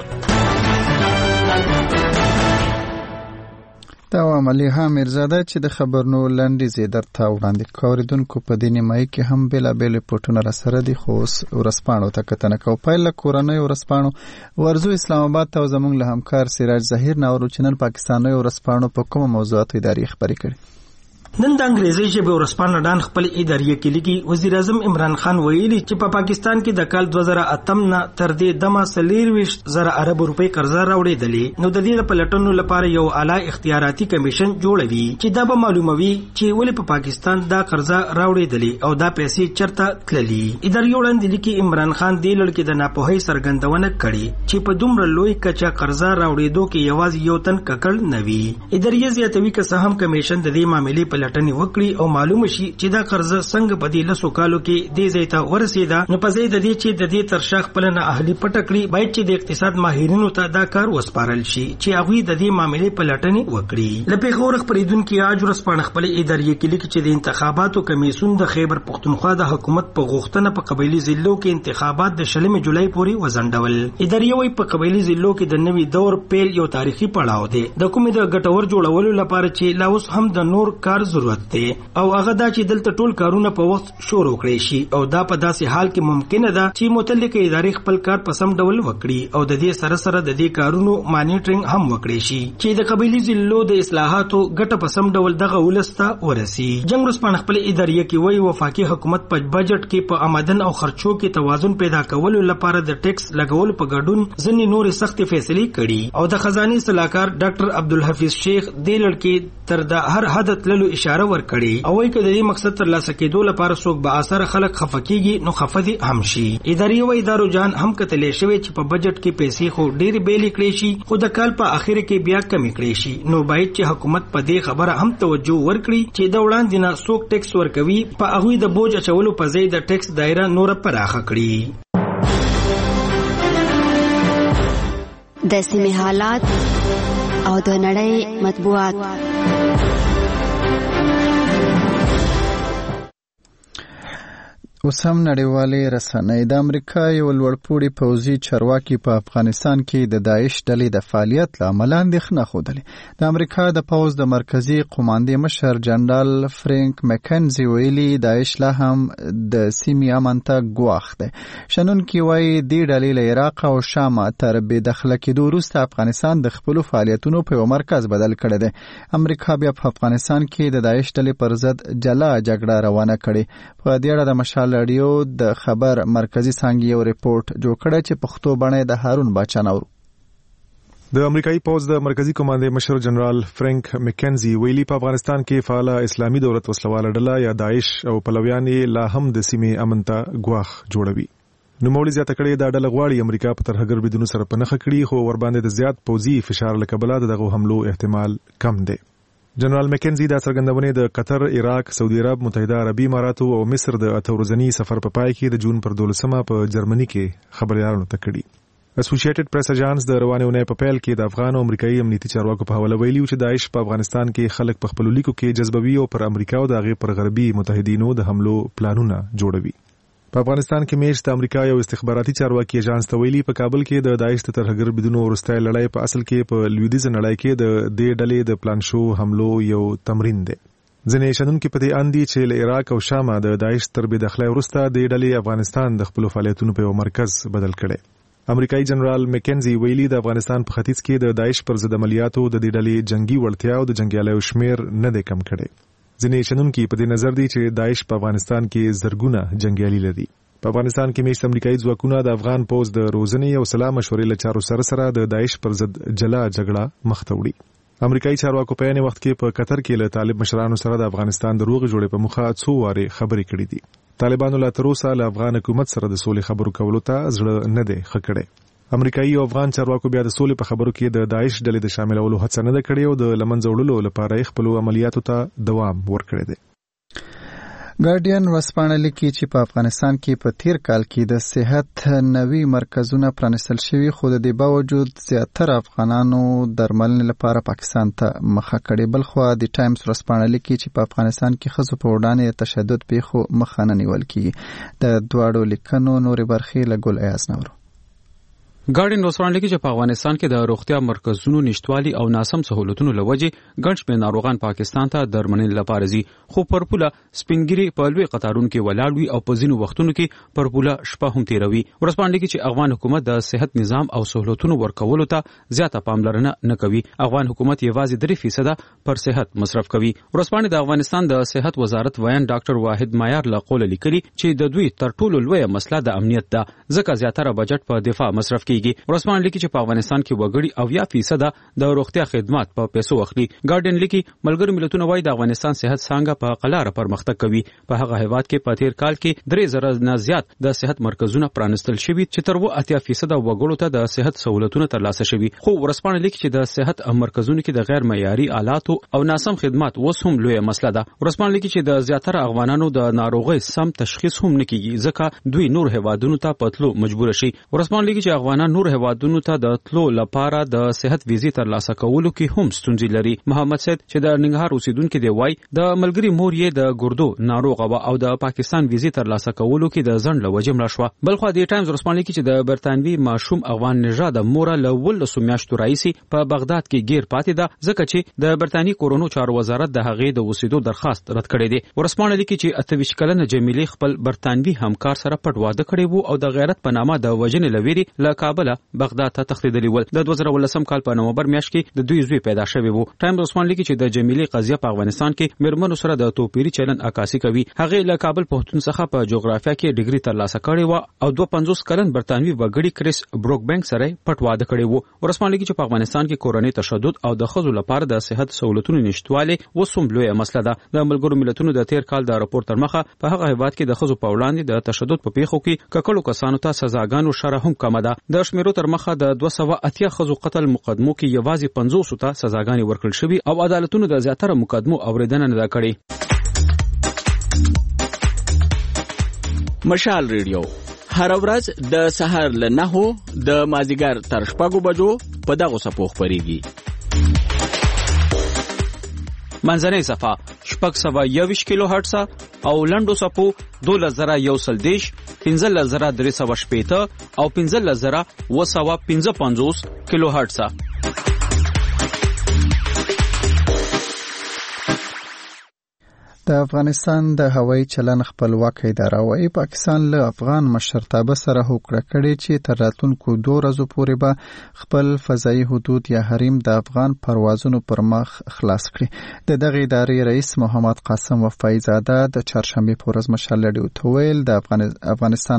دا ملیحه میرزاده چې د خبرونو لنډیز درته وړاندې کوریدونکو په دې نیمایي کې هم بېلابېل پټونه را سره دي خو ورسپاڼو ته کتنه کوو. پیل له کورنۍ ورسپاڼو ورزو اسلام آباد ته زموږ له همکار سراج ظهیر ناورو چې نن پاکستاني ورسپاڼو په کومه موضوعاتو اداري خبرې کړي. نن د انګریزي ژبې ورسپاڼه ډان خپل اداري کې لیکي وزیر اعظم عمران خان ویلي چې په پاکستان کې د کال 2008 نه تر دې دمه 40,000 ارب روپۍ قرضه راوړېدلې. نو د دې پلټنو لپاره یو اعلی اختیاراتي کمیشن جوړوي چې دا به معلوموي چې ولې په پاکستان دا قرضه راوړېدلې او دا پیسې چرته تللي. اداري وړاندې لیکي عمران خان دې لړ کې د ناپوهۍ څرګندونه کړې چې په دومره لوی کچه قرضه راوړېدو کې یوازې یو تن ککړ نه وي. اداري زیاتوي که څه هم کمیشن د دې معاملې په لټنې وکړي او معلومه شي چې دا قرضه څنګه په دې لسو کالو کې دې ځای ته ورسېده نو په ځای د دې چې د دې ترشا خپل نه اهلي پټه کړي باید چې د اقتصاد ماهرینو ته دا کار وسپارل شي چې هغوی د دې معاملې په لټنې وکړي. له پېښور خپرېدونکي عاج ورځپاڼه خپل اداري کې لیکي چې د انتخاباتو کمیسیون د خیبر پښتونخوا د حکومت په غوښتنه په قبایلي ضلعو کې انتخابات د 20 جولای پورې وځنډول. اداري وايي په قبایلي ضلعو کې د نوي دور پیل یو تاریخي پړاو دی د کومې د ګټور جوړولو لپاره چې لا اوس هم د نور کار ضرورت دی او هغه دا چې دلته ټول کارونه په وخت شروع کړي شي او دا په داسې حال کې ممکنه ده چې متعلقه ادارې خپل کار په سم ډول وکړي او د دې سره سره د دې کارونو مانیټرینګ هم وکړي شي چې د قبایلي ضلعو د اصلاحاتو ګټه په سم ډول دغه ولسته ورسي. جنگ ورځپاڼه خپل ادارې کې وایي وفاقي حکومت په بجټ کې په آمدن او خرچو کې توازن پیدا کولو لپاره د ټیکس لګولو په ګډون ځینې نورې سختې فیصلې کړي او د خزاني صلاحکار ډاکټر عبدالحفیظ شیخ دې لړ کې تر د هر حد تللو اشاره ورکړي او وايي چې د دې مقصد ترلاسه کېدو لپاره څوک به اثر خلک خفقيږي نو خفدي هم شي. اداري وایي دا رجحان هم کتلې شوی چې په بجټ کې پیسې خو ډېر بیلې کړې شي خو د کال په اخر کې بیا کمی کړې شي. نو باید چې حکومت په دې خبره هم توجه ورکړي چې د وړاندې نه څوک ټیکس ورکوي په هغوی د بوج اچولو په ځای د ټیکس دایره نور پراخه کړي. د سیمې حالات او د نړۍ مطبوعات. اوس هم نړیوالې رسنۍ د امریکا یو لوړپوړي پوځي چارواکي په افغانستان کې د داعش ډلې د فعالیت له امله اندېښنه ښودلې. د امریکا د پوځ د مرکزي قوماندې مشر جنرال فرانک مکنزي ویلي داعش لا هم د سیمې امن ته ګواښ دی. شنونکي وایي دې ډلې له عراق او شام تر بې دخله کېدو وروسته افغانستان د خپلو فعالیتونو په یو مرکز بدل کړی دی. امریکا بیا په افغانستان کې د داعش ډلې پر ضد جلا جګړه روانه کړې. په دې اړه د مشال رادیو د خبر مرکزی څانګې یو ریپورت جوړ کړی چې پښتو بڼه د هارون باچا نورو. د امریکایي پوځ د مرکزی کمانډې مشر جنرال فرانک مکنزي ویلي په افغانستان کې فعال اسلامي دولت وسلواله ډله یا داعش او پلویان لا هم د سیمې امن ته ګواښ جوړوي. نوموړي زیاته کړې دا ډله غواړي امریکا په ترهګر بریدونو سره په نښه کړي، خو ورباندې د زیات پوځي فشار له کبله دغه حملو احتمال کم دی. جنرال مکنزي دا څرګندونه د قطر، عراق، سعودي عرب، متحده عربي اماراتو او مصر د 8 ورځني سفر په پای کې د جون پر 12 په جرمني کې خبريالانو ته کړي. اسوسییټډ پریس اژانس د روانې اونۍ په پیل کې د افغان او امریکایي امنیتي چارواکو په حواله ویلي چې داعش په افغانستان کې خلک په خپل لیکو کې جذبوي او پر امریکا او د هغې پر غربي متحدینو د حملو پلانونه جوړوي. په افغانستان کې میشت امریکا یو استخباراتي چارواکي اژانس ته ویلي په کابل کې د داعش د ترهګر بدونو ورستۍ لړۍ په اصل کې په لویدیځ نړۍ کې د دې ډلې د پلان شو حملو یو تمرین دی. ځینې شنونکي په دې اندي چې له عراق او شام د داعش تر بې دخلۍ وروسته د ډلې افغانستان د خپل فعالیتونو په یو مرکز بدل کړي. امریکایي جنرال مکنزي ویلي د افغانستان په ختیځ کې د داعش پر ضد عملیاتو د دې ډلې جنگي وړتیا او د جنگیالیو شمیر نه دی کم کړي. ځینې شنونکي په دې نظر دي چې داعش په افغانستان کې زرګونه جنگیالي لري. په افغانستان کې میشت امریکایي ځواکونه د افغان پوځ د روزنې او سلا مشورې له چارو سره د داعش پر ضد جلا جګړه مخ ته وړي. امریکایي چارواکو په یوه وخت کې په قطر کې له طالب مشرانو سره د افغانستان د روغې جوړې په مخه څو واره خبرې کړې دي. طالبانو لا تر اوسه له افغان حکومت سره د سولې خبرو کولو ته زړه نه دی ښه کړی. امریکایي او افغان چارواکو بیا د سولې په خبرو کې د داعش ډلې د شاملولو هڅه نه ده کړې او د لمنځه وړلو لپاره خپل عملیاتو ته دوام ورکړی دی. ګارډین ورځپاڼه لیکي چې په افغانستان کې په تیر کال کې د صحت نوي مرکزونه پرانیستل شوي، خو د دې باوجود زیاتره افغانانو درملنې لپاره پاکستان ته مخه کړې. بلخوا د ټایمز ورځپاڼه لیکي چې په افغانستان کې ښځو په وړاندې تشدد پیښو مخه نه نیول کیږي. د دواړو لیکنو نورې برخې له ګل ایاز نورو. ګارډین ورځپاڼه لیکي چې په افغانستان کې د روغتیا مرکزونو نشټوالي او ناسم سہولتونو لوجې ګڼ شمېر ناروغان پاکستان ته درملنې لپاره ځي، خو پرپوله سپینګری په لوی قطارونو کې ولاړ وي او په ځینو وختونو کې پرپوله شپه هم تیروي. ورځپاڼه لیکي چې افغان حکومت د صحت نظام او سہولتونو ورکولو ته زیاته پاملرنه نه کوي. افغان حکومت یوازې 3% پر صحت مصرف کوي. ورځپاڼه د افغانستان د صحت وزارت وایي ډاکټر واحد معیار له قوله لیکلي چې د دوی تر ټولو لویه مسله د امنیت ده، ځکه زیاتره بجټ په دفاع مصرف کیږي. ورځپاڼه لیکي چې په افغانستان کې وګړي 80% د روغتیا خدمات په پیسو اخلي. ګارډین لیکي ملګرو ملتونو وايي د افغانستان صحت څنګه په قلاره پرمختګ کوي. په هغه هیواد کې په تیر کال کې 3000 نه زیات د صحت مرکزونه پرانستل شوي چې تر 80% وګړو ته د صحت سہولتونه ترلاسه شوي. خو ورځپاڼه لیکي چې د صحت مرکزونو کې د غیر معیاري آلاتو او ناسم خدمات اوس هم لویه مسله ده. ورځپاڼه لیکي چې د زیاتره افغانانو د ناروغۍ سم تشخیص هم نه کیږي، ځکه دوی نور هیوادونو ته پتلو مجبور شي. ورځپاڼه لیکي چې افغانان نور هیوادونو ته د تلو لپاره د صحت ویزې ترلاسه کولو کې هم ستونزې لري. محمد سید چې د ننګرهار اوسیدونکو دی وای د ملګری مور یې د ګردو ناروغه و او د پاکستان ویزې ترلاسه کولو کې د ځنډ له وجې مړه شوه. بلخو د ټایمز ورځپاڼه لیکي چې د برتانوي ماشوم افغان نژاد مور له 12 میاشتو راهیسې په بغداد کې گیر پاتې ده، ځکه چې د برتانیې کورونو چارو وزارت د هغې د اوسېدو درخواست رد کړی دی. ورځپاڼه لیکي چې 28 کلنه جمیلې خپل برتانوي همکار سره پټ واده کړی وو او د غیرت په نامه د وژنې لويري له کابل بغداد ته تښتېدلی ول. د 2018 کال په نومبر میاشت کې د دوی زوی پیدا شوی وو. ټایم ورځپاڼه لیکي چې د جمیلې قضیه په افغانستان کې مرمنو سره د توپیری چلن عکاسي کوي. هغه له کابل پوهنتون څخه په جغرافیا کې ډیګري ترلاسه کړې و او 250 کلن برتانوي وګړي کریس بروکبنک سره پټ واده کړی وو. ورځپاڼه لیکي چې په افغانستان کې کورنۍ تشدد او د ښځو لپاره د صحت سہولتونو نشټوالی وسوم لویه مسله ده. د ملګرو ملتونو د تیر کال د راپور تر مخه په هغه هیواد کې د ښځو په وړاندې د تشدد په پیښو کې ککړو کسانو ته سزاګانو شرح هم کم ده. د شمیرو تر مخه د 280 ښځو قتل مقدمو کې یوازې 500 ته سزاګانې ورکړل شوې او عدالتونو د زیاتره مقدمو اوریدنه نه کړې. مشال ریډیو هر ورځ د سحر له 9 د مازیګر تر 6 بجو په دغه صفو خبريږي. منځنۍ صفه 621 کیلو هرتز او لنډو صفو 12130 15380 او 15255 کیلو هرتز. د افغانستان د هوایي چلن خپلواک اداره وايي پاکستان له افغان مشرتابه سره هوکړه کړې چې تر راتلونکو 2 ورځو پورې به خپل فضایي حدود یا حریم د افغان پروازونو پر مخ خلاص کړي. د دغه ادارې رئیس محمد قاسم وفایزاده د چهارشنبه په ورځ مشال لډیو ته ویل د افغانستان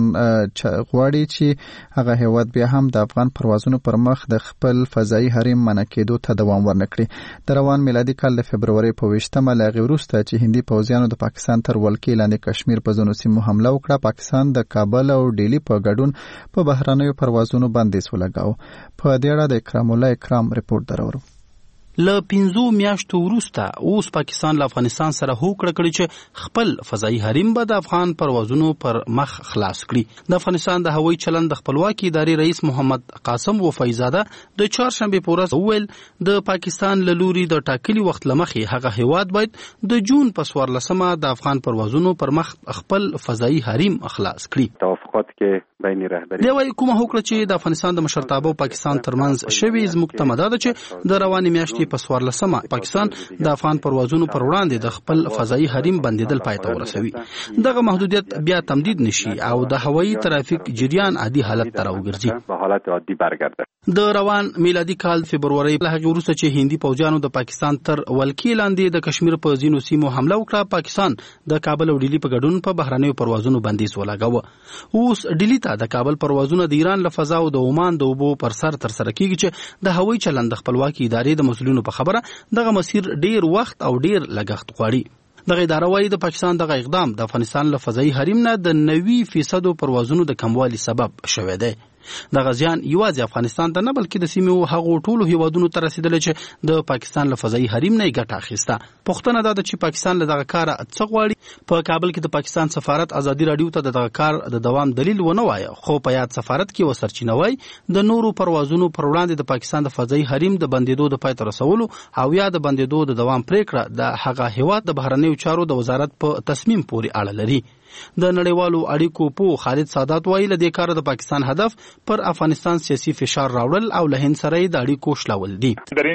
غواړي چې هغه هیواد بیا هم د افغان پروازونو پر مخ د خپل فضایي حریم منع کېدو ته دوام ورنکړي. د روان میلادي کال د فبرवरी په 20مه لا غوروسته چې هندي پوځیانو د پاکستان تر ولکې لاندې کشمیر په ځینو سیمو حمله وکړه، پاکستان د کابل او ډیلی په ګډون په بهرنیو پروازونو بندیز ولګاو. په دې اړه د اکرام الله اکرام ریپورت درورو. له 15 میاشتو وروسته اوس پاکستان له افغانستان سره هوکړه کړې چې خپل فضایي حریم به د افغان پروازونو پر مخ خلاص کړي. د افغانستان د هوایي چلن د خپلواکي ادارې رئیس محمد قاسم وفایزاده د چهارشنبه په ورځ وویل د پاکستان له لوري د ټاکلي وخت لمخې هغه هیواد باید د جون په 14مه د افغان پروازونو پر مخ خپل فضایي حریم خلاص کړي. توافقات کې بین رهبری دی وايي کومه هوکړه چې د افغانستان د مشرتابه او پاکستان ترمنځ شوی زموږ ته مدد چې د رواني میاشتې په 14مه پاکستان د افغان پروازونو پر وړاندې د خپل فضایي حریم بندیدل پای ته ورسوي. دغه محدودیت بیا تمدید نشي او د هوایي ترافیک جریان عادي حالت ته راوګرځي. به حالت عادي برگرده. د روان میلادي کال فبرवरी له هغه وروسته چې هندي پوځیانو د پاکستان تر ولکې لاندې د کشمیر په ځینو سیمو حمله وکړه، پاکستان د کابل او ډیلی په ګډون په بهرنیو پروازونو بندیز ولګاوه. اوس ډیلی ته د کابل پروازونه د ایران له فضا او د عمان د اوبو پر سر تر سره کیږي چې د هوایي چلند د خپلواکي ادارې د مسؤلینو په خبره دغه مسیر ډیر وخت او ډیر لګښت غواړي. دغه اداره وايي د پاکستان دغه اقدام د افغانستان له فضایي حریم نه د 90% پروازونو د کموالي سبب شوی دی. دغه ځان یوازې افغانستان ته نه بلکې د سیمې هغو ټولو هیوادونو ته رسیدلی چې د پاکستان له فضایي حریم نه یې ګټه اخیسته. پوښتنه دا ده چې پاکستان له دغه کاره څه غواړي. په کابل کې د پاکستان سفارت ازادي راډیو ته د دغه کار د دوام دلیل ونه وایه، خو په یاد سفارت کې وسرچینه وایي د نورو پروازونو پر وړاندې د پاکستان د فضایي حریم د بندیدو د پای ته رسولو او یا د بندیدو د دوام پریکړه د هغه هیواد د بهرنیو چارو د وزارت په تصمیم پورې اړه لري. د نړیوالو اړیکو په خالد سادات وایي له دې کار د پاکستان هدف پر افغانستان سیاسي فشار راوړل او له هند سره د اړیکو شلول دي.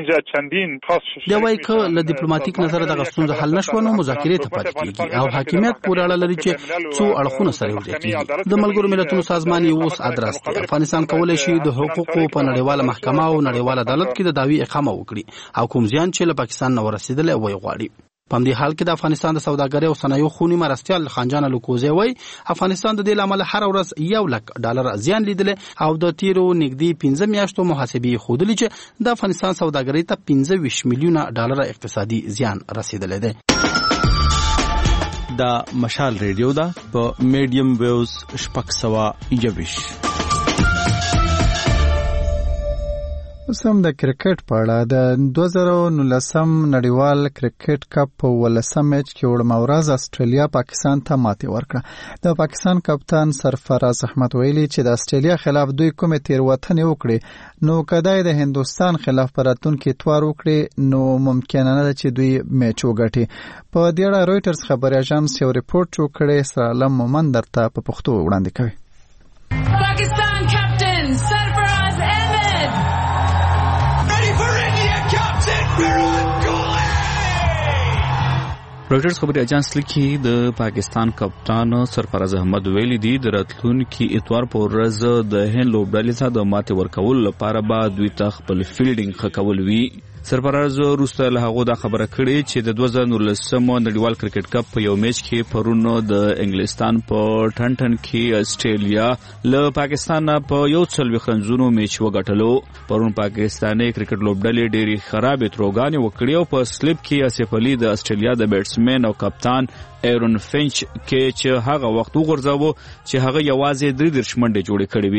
دا وایي که له ډیپلوماټیک نظر دغه ستونزه حل نشو نو مذاکرې ته پاتې کیږي او حاکمیت پورې اړه لري چې څو اړخونه سره یوځای کیږي. د ملګرو ملتونو سازمان یې اوس ادرس دی. افغانستان کولی شي د حقوقو په نړیواله محکمه او نړیوال عدالت کې د دعوی اقامه وکړي او کوم زیان چې له پاکستان نه ورسېدلی وایي غواړي. په همدې حال کې د افغانستان د سوداګرۍ او صنایعو خونی مرستیال خانجان لوکوزی وایي افغانستان د دې لامل هر ورځ $1,00,000 زیان لیدلی او د تیرو نږدې 15 میاشتو محاسبې ښودلې چې د افغانستان سوداګرۍ ته $25 میلیونه اقتصادي زیان رسیدلی دی. دا مشال ریډیو ده په میډیم ویوز 621. سم د کرکټ په اړه د 2019 نړیوال کرکټ کپ په 18 میچ کې وړمه ورځ استرالیا پاکستان ته ماتې ورکړه. د پاکستان کپتان سرفراز احمد ویلي چې د استرالیا خلاف دوی کومه تیروتنې وکړي نو کدای د هندستان خلاف پراتونکو اتوار وکړي نو ممکن نه ده چې دوی میچ وګټي. په دې اړه رويټرز خبري اژانس یو ریپورت جوړ کړی، سلام مومن درته په پښتو وړاندې کوي. پاکستان کپتان سرفراز احمد رويټرز خبري اژانس لیکي د پاکستان کپتان سرفراز احمد ویلي دی د راتلونکي اتوار په ورځ د هند لوبډلې سره د ماتې ورکول لپاره به دوی ته خپل فیلډینګ ښه کول وي. سرفراز وروسته له هغه د خبره کړې چې د 2019 نړیوال کرکټ کپ په یو میچ کې پرون د انګلستان په ټنټن کې استرالیا له پاکستان په 140 رنونو میچ وګټلو. پرون پاکستاني کرکټ لوبډلې ډېری خرابې تروګانې وکړې او په سلیپ کې اسف علي د استرالیا د بیټسمن او کپتان ایرون فینچ کې چې هغه وخت وګرځاوه چې هغه یوازې 3 منډې جوړې کړې وي.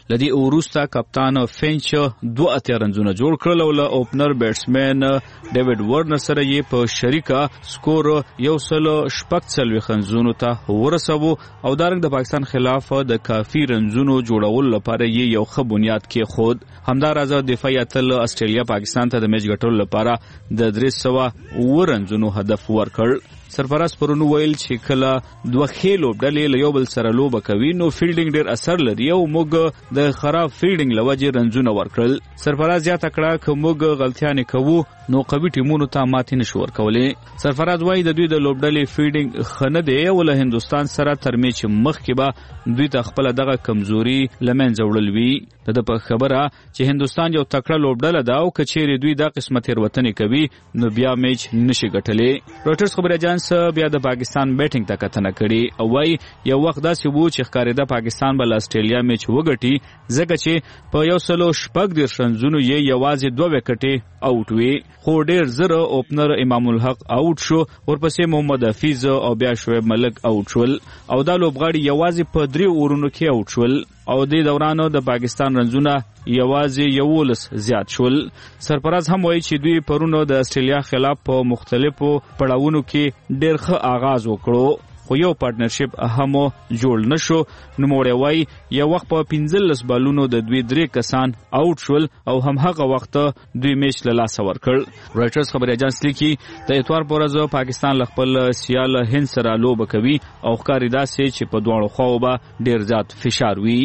لدی وروسته کپتان فینچ 2 اتیا رنزونه جوړ کړل او له اوپنر بیټسمن ډیوډ وارنر سره یې په شریکه سکور 140 رنزونو ته ورسوو او دارنګ د پاکستان خلاف د کافي رنزونو جوړول لپاره یې یو ښه بنیاد کې خود همدارازه دفاعي اتل استرالیا پاکستان ته د میچ ګټلو لپاره د 300 رنزونو هدف ورکړ. سرفراز پرونو ویل چې کله دوه خېلو ډلې له یو بل سره لوبه کوي نو فیلډینګ ډېر اثر لري او موږ د خراب فیلډینګ لوجې رنزونه ورکړل. سرفراز زیاته کړه که موږ غلطیانې کوو نو قوي ټیمونو ته ماتې نشو ورکولی. سرفراز وایي د دوی د لوبډلې فیلډینګ ښه نه دی او له هندوستان سره تر میچ مخکې به دوی ته خپله دغه کمزوري له منځه وړل وي. د ده په خبره چې هندوستان یو تکړه لوبډله ده او که چیرې دوی دا قسمه تېروتنې کوي نو بیا میچ نشي ګټلی. رویټرز خبري اجانس بیا د پاکستان بیټینګ ته کتنه کړي او وایي یو وخت داسې و چې ښکارېده پاکستان به له استرالیا میچ وګټي ځکه چې په 140 رنزونو یې یوازې 2 وکټې آوټ وي. خو ډېر زر اوپنر امام الحق آوټ شو، ورپسې محمد حفیظ او بیا شعیب ملک آوټ شول او دا لوبغاړي یوازې په 3 اورونو کې آوټ شول او د دوران د پاکستان رنزونه یوازې 11 زیات شول. سرفراز هم وایي چې دوی پرونو د استرالیا خلاف په مختلفو پړاوونو کې ډېر ښه آغاز وکړو خو یو پارټنرشپ هم جوړ نشو. نوموړی وایي یو وخت په 15 بالونو د دوی 3 کسان آوټ شول او هم هغه وخت دوی میچ له لاسه ورکړ. رایټرز خبري اجانس لیکي د اتوار په ورځ پاکستان له خپل سیال هند سره لوبه کوي او ښکاري داسې چې په دواړو خواو به ډېر زیات فشار وي.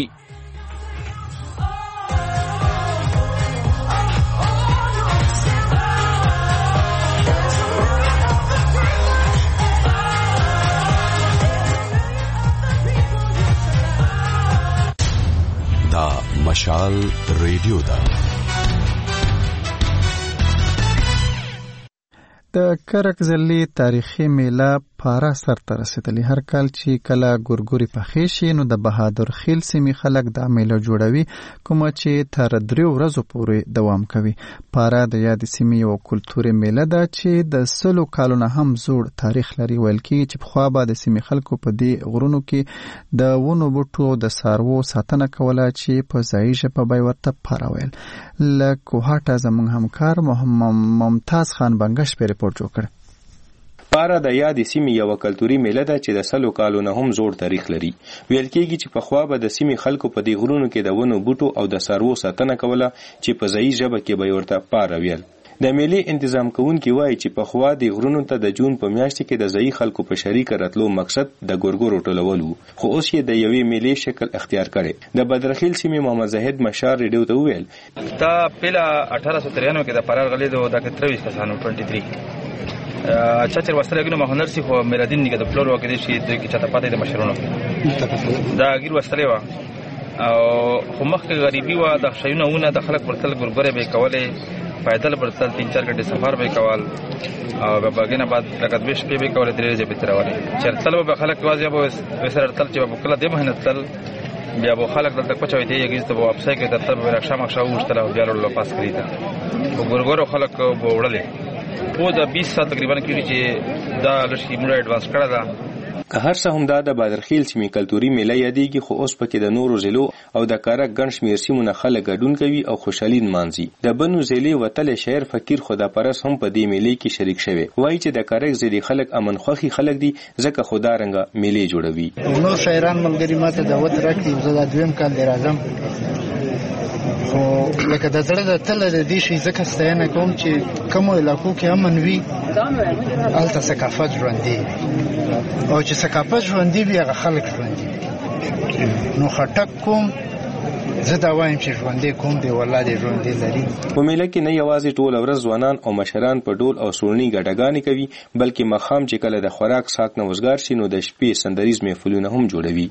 مشال ریډیو دا د کرکزلي تاریخي میله پاره سرته رسیدلی. هر کال چې کله ګورګوري پخې شي نو د بهادر خیل سیمې خلک دا میله جوړوي کومه چې تر 3 ورځو پورې دوام کوي. پاره د یاد سیمې یو کلتوري میله ده چې د 100 کالونو هم زوړ تاریخ لري. ویل کېږي چې پخوا به د سیمې خلکو په دې غرونو کې د ونو بوټو د څاروو ساتنه کوله چې په ځایي ژبه به ورته پاره ویل. له کوهاټه زموږ همکار ممتاز خان بنګش په ریپورټ جوړ کړ. پاره د یادې سیمې یو کلتوري میله ده چې د 100 کالونو هم زوړ تاریخ لري. ویل کېږي چې پخوا به د سیمې خلکو په دې غرونو کې د ونو بوټو او د څاروو ساتنه کوله چې په ځایي ژبه کې به ورته پاره ویل. د میلې تنظیم کوونکي وایي چې پخوا د غرونو ته د جون په میاشت کې د ځایي خلکو په شریک راتلو مقصد د ګورګورو ټولول وو خو اوس یې د یوې میلې شکل اختیار کړي. د بدرخیل سیمې محمد زاهد مشار ریډیو ته وویل دا پیلا 1893 کې د پرار غلې د 23 کسانو 23 چاچر وسره غنو مهنر سي خو میرادین نیګه د فلور وکړي چې د کی چاته پاتې د مشرونو دا غیر وسره وا او خو مخکې غریبي وا د شیونه د خلک ورتل ګورګره به کوله پیدل ورتل 3-4 غنټه سفر به کول او باګینه بعد لکه 2 شپې به کوله درې ځې به ترواله چرتل به خلک واځي به وسره تل چې په کله د مهنت تل بیا به خلک دلته کوچوي ته یګیز ته په اپسای کې درته به رښا مخ شاو وشتل او بیا له پاس کړی تا ګورګورو خلک به وړلې په دا 20 سال تقریبا کې چې دا لشي موږ اډوانس کړه دا که هر څه هم دا د بدرخیل سیمې کلتوري میله یادېږي خو اوس پکې د نورو ضلعو او د کارک ګڼ شمېر سیمونه خلک ګډون کوي او خوشحالي نمانځي. د بنو ضلعې وتلی شاعر فقیر خداپرست هم په دې میلې کې شریک شوی. وایي چې د کارک ضلعې خلک امن خوښي خلک دي ځکه خدا رنګه میلې جوړوي. نور شاعران ملګري ماته دعوت راکړي زه د دویم کال دی راځم خو لکه د زړه د تل د دې شي ځکه ستاینه کوم چې کومو علاقو کې امن وي هلته ثقافت ژوندی او چې ثقافت ژوندی وي هغه خلک ژوندي نو خټک کوم زه دا وایم چې ژوندی کوم دی والله دې ژوندی لري. په میله کې نه یوازې ټول ورځ ځوانان او مشران په ډول او سورني ګډاګانې کوي بلکې مخام چې کله د خوراک ساک نه وزګار شي نو د شپې سندریز محفلونه هم جوړوي.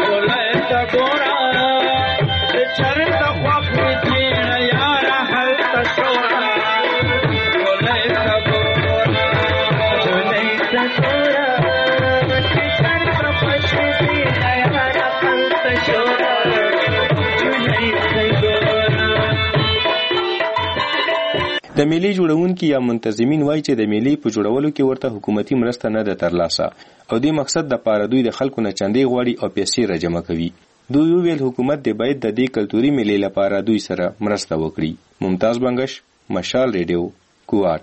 د میلې جوړونکي یا منتظمین وایي چې د میلې په جوړولو کې ورته حکومتي مرسته نه ده ترلاسه او دې مقصد د پاره دوی د خلکو نه چندې غواړي او پیسې راجمع کوي. دوی ویل حکومت دې باید د دې کلتوري میلې لپاره دوی سره مرسته وکړي. ممتاز بنگش، مشال ریډیو، کوټ.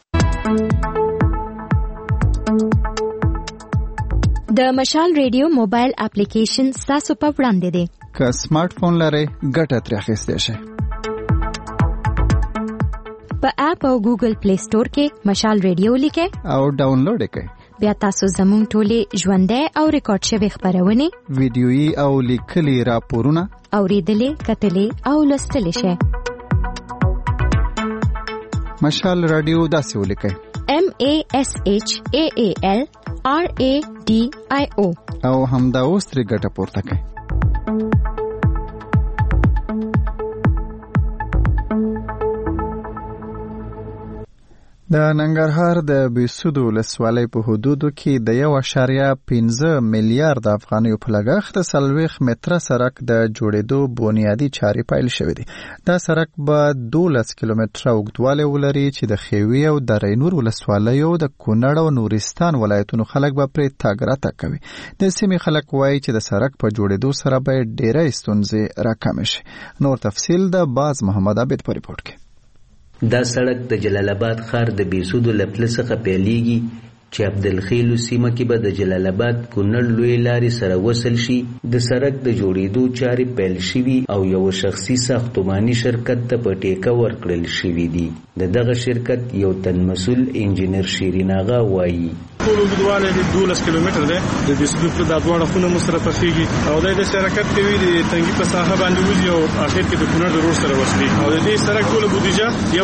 د مشال ریډیو موبایل اپلیکیشن ستاسو په وړاندې دی. که سمارټ فون لرئ ګټه ترې اخیستی شئ. په اپ او ګوګل پلی سٹور کې مشال ریډیو لیکئ او ډاونلوډ یې کړئ. بیا تاسو زموږ ټولې ژوندۍ او ریکارډ شوې خپرونې، ویډیويي او لیکلي راپورونه اوریدلې، کتلې او لوستلې شئ. مشال رادیو داسې ولیکئ: MASHAALRADIO او همدا اوس ترې ګټه پورته کړئ. د ننګرهار د بیسودو ولسوالۍ په حدودو کې د 1.5 میلیارډ افغانیو په لګښت 40 متره سړک د جوړېدو بنیادی چارې پیل شوې دي. دا سړک به 12 کیلومتره اوږدوالی ولري چې د خیوي او د رینور ولسوالیو د کونړ او نورستان ولایتونو خلک به پرې تګ راتګ کوي. د سیمې خلک وایي چې د سړک په جوړېدو سره به ډېرې ستونزې راکمې شي. نور تفصیل د باز محمد عابد په ریپورت کې. دا سړک د جلال آباد ښار د بیسودو له پله څخه پیلیږي چې عبدالخیلو سیمه کې به د جلال آباد کونړ لوی لارې سره وصل شي. د سړک د جوړېدو چارې پیل شوي او یو شخصي ساختماني شرکت ته په ټیکه ورکړل شوي دي. د دغه شرکت یو تن مسؤل انجینر شیرین آغا وایي: ټول اوږدوالی 12 کیلومتره دی. د بیسودو پله دا دواړه خونه مو سره پخېږي او دی د شرکت کوي د تنګي په ساحه باندې وځي او اخر کې د کونړ د روډ سره وصلي او د دې سړک ټوله بودیجه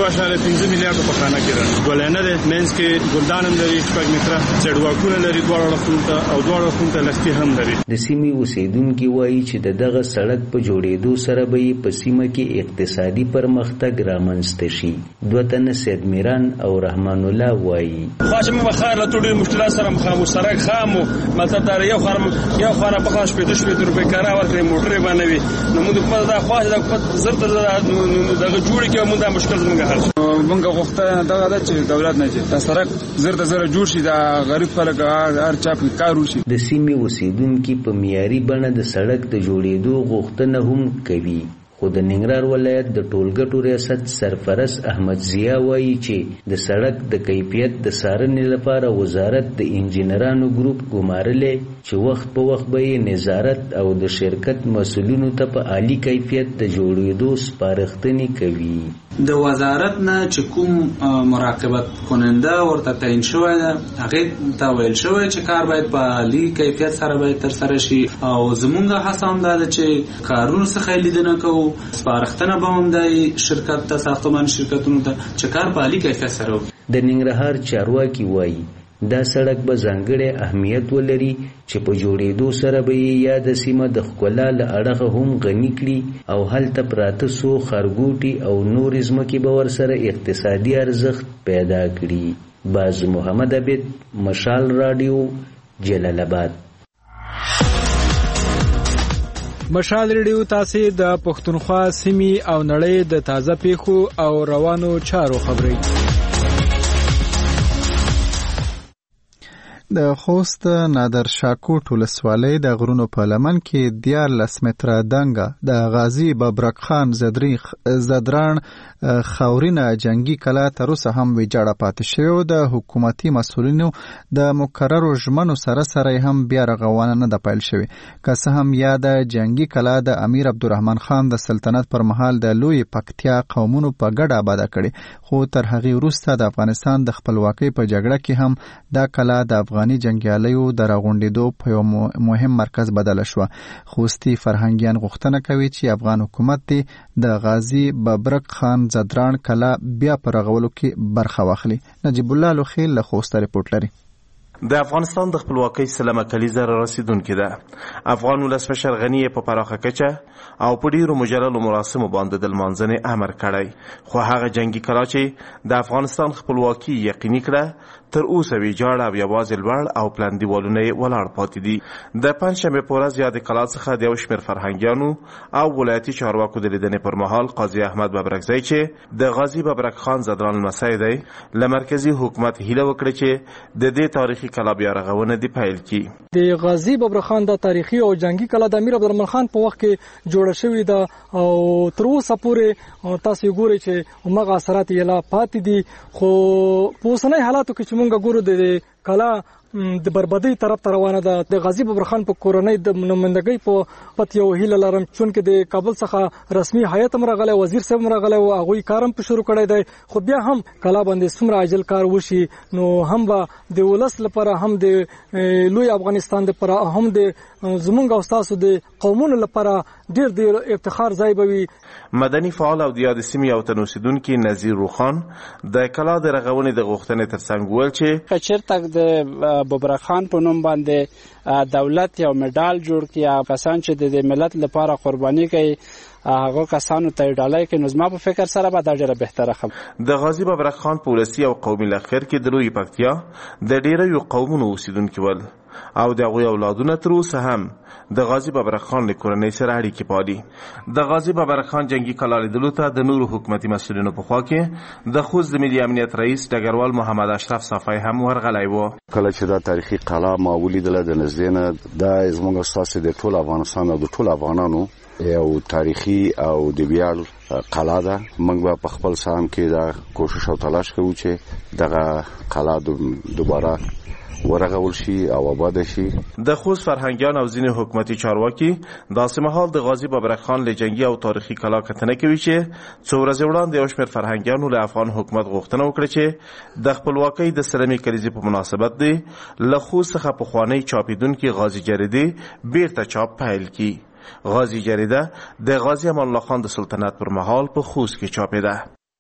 1.5 میلیارډ په خانه کې ده. ګولانه ده، منځ کې ګلدان هم لري، 6 متره چړواکونه لري، دواړه خونو ته او دواړه خونو ته لښتي هم لري. د سیمې اوسیدونکي وایي چې دغه سړک په جوړېدو سره به په سیمه کې اقتصادي پرمختګ رامنځته شي. دوه تنه سید میران او رحمان الله وایي: خاصه مو خیر له ټولې مشکلات سره مخامخ سړک خامو مطلب دا یو خانه په خاص 50 روپۍ کارا ورکړي موټرې باندې وي. نو موږ په دا خاص د زر تر دغه جوړ کې موږ دا مشکل زموږ حل شي. موږ غوښتنه دغه ده چې دولت نه چې دا سړک زر تر زر جوړ شي، دا غریب خلک هر چا په کار وشي. د سیمې اوسیدونکي په معیاري بڼه د سړک د جوړېدو غوښتنه هم کوي. خو د ننګرهار ولایت د ټولګټو ریاست سرپرست احمد ضیا وایي چې د سړک د کیفیت د څارنې لپاره وزارت د انجینرانو ګروپ ګمارلی چې وخت په وخت به یې نظارت او د شرکت مسؤلینو ته په عالی کیفیت د جوړېدو سپارښتنې کوي. د وزارت نه چې کوم مراقبت کننده ورته تعیین شوی ده، هغې ته ویل شوی چې کار باید په عالی کیفیت سره باید ترسره شي او زمونږ هڅه هم دا ده چې کارونو څخه لیدنه کوو. سپارښتنه به هم دی شرکت ته، ساختمان شرکتونو ته چې کار په عالی کیفیت سره وکړي. د ننګرهار چارواکي وایي دا سړک به ځانګړی اهمیت ولري چې په جوړېدو سره به یې یاده سیمه د ښکلا له اړخه هم غني کړي او هلته پراته څو ښارګوټي او نورې ځمکې به ورسره اقتصادي ارزښت پیدا کړي. باز محمد عابد، مشال راډیو، جلال آباد. مشال ریډیو تاسو د پښتونخوا سیمې او نړۍ د تازه پیښو او روانو چارو خبري. د خوست نادر شاکوټ ولسوالۍ د غرونو په لمن کې 14 متره دنګه د غازی ببرک خان زدران خاورینه جنگي کلا تر اوسه هم ویجاړه پاتې شوې. د حکومتي مسؤلینو د مقررو ژمنو سره هم بیا رغونه نه ده پیل شوې. که څه هم یا د جنگي کلا د امیر عبدالرحمن خان د سلطنت پر مهال د لوی پکتیا قومونو په ګډه آباده کړي، خو تر هغې وروسته د افغانستان د خپلواکۍ په جګړه کې هم دا کلا د افغاني جنگیالیو د راغونډېدو په یو مهم مرکز بدله شوه. خوستي فرهنګیان غوښتنه کوي چې افغان حکومت دې د غازی ببرک خان زدران کلا بیا په رغولو کې برخه واخلي. نجیب الله لوخیل له خوسته ریپورت لري. د افغانستان د خپلواکۍ سلمه کلیزه را رسیدونکې ده. افغان ولسمشر غني په پراخه کچه او په ډیرو مجللو مراسمو باندې د لمانځنې امر کړی، خو هغه جنگي کلا چې د افغانستان خپلواکي یقیني کړه تر اوسه ویجاړه او یوازې لوړ او پلان دیوالونه یې ولاړ پاتې دي. د پنجشنبې په ورځ یادې کلا څخه د یو شمېر فرهنګیانو او ولایتي چارواکو د لیدنې پر مهال قاضي احمد ببرکزی چې د غازي ببرک خان زدران لمسی دی له مرکزي حکومت هیله وکړه چې د دې تاریخي تاریخي کلا بیا رغونه دی پیل کی. د غازی ببرخان د تاریخي او جنگي کلا د امیر عبدالرحمن خان په وخت کې جوړه شوې ده او تر اوسه پورې تاسو ګورئ چې هغه اثرات یې لا پاتې دي. خو په اوسنۍ حالاتو کې چې موږ ګورو د کلا د بربادۍ طرف ته روانه ده. د غازی ببرخان په کورنۍ د نمائندګۍ په پت یو هیله لرم چونکه د کابل څخه رسمي هیئت مرغله وزیر صاحب مرغله او هغه کارم په شروع کړی دی. خو بیا هم کلا باندې څومره عاجل کار وشي نو هم به د ولس لپاره هم د لوی افغانستان لپاره هم د زمونږ او تاسو د قومونو لپاره ډیر افتخار ځای بوي. مدني فعال او د یاد سیمې او تنوسیدونکو نذیر روخان د کلا د رغونې د غوښتنې ترڅنګ ویل چې کچرته د ببرخان په نوم باندې دولت یو مډال جوړ کړي کسان چې د ملت لپاره قرباني کوي هغه کسانو ته ډالۍ کې نظم په فکر سره به دا ډیره بهتره خبره. د غازی ببرخان په ولسی او قومي لخر کې د لوی پکتیا د ډیرو قومونو اوسیدونکو ول او د غوی اولادونه تر اوسه هم د غازی ببرخان له کورنۍ سره اړیکې پالي. د غازی ببرخان جنگي کلا لیدلو ته د نورو حکومتي مسؤلینو په خوا کې د خوست د ملي امنیت رئیس ډګروال محمد اشرف صفای هم ورغلی و. کله چې دا تاریخي کلا ما ولیدله د نږدې نه دا زموږ اساس د ټول افغانستان او د ټول افغانانو یو تاریخي او د ویاړ کلا ده. موږ به په خپل سهم کې دا کوشش او تلاش کوو چې دغه کلا دوباره ورغول شي او آباد شي. د خوست فرهنګیان او ځینې حکومتي چارواکي داسې مهال د غازی ببرخان له جنگي او تاریخي کلا کتنه کوي چې څو ورځې وړاندې یو شمېر فرهنګیانو له افغان حکومت غوښتنه وکړه چې د خپلواکۍ د سلمې کلیزې په مناسبت دی له خوست څخه پخوانۍ چاپیدونکي غازی جریدې بیرته چاپ پیل کی. غازی جریده د غازی امان الله خان د سلطنت پر مهال په خوست کې چاپیده.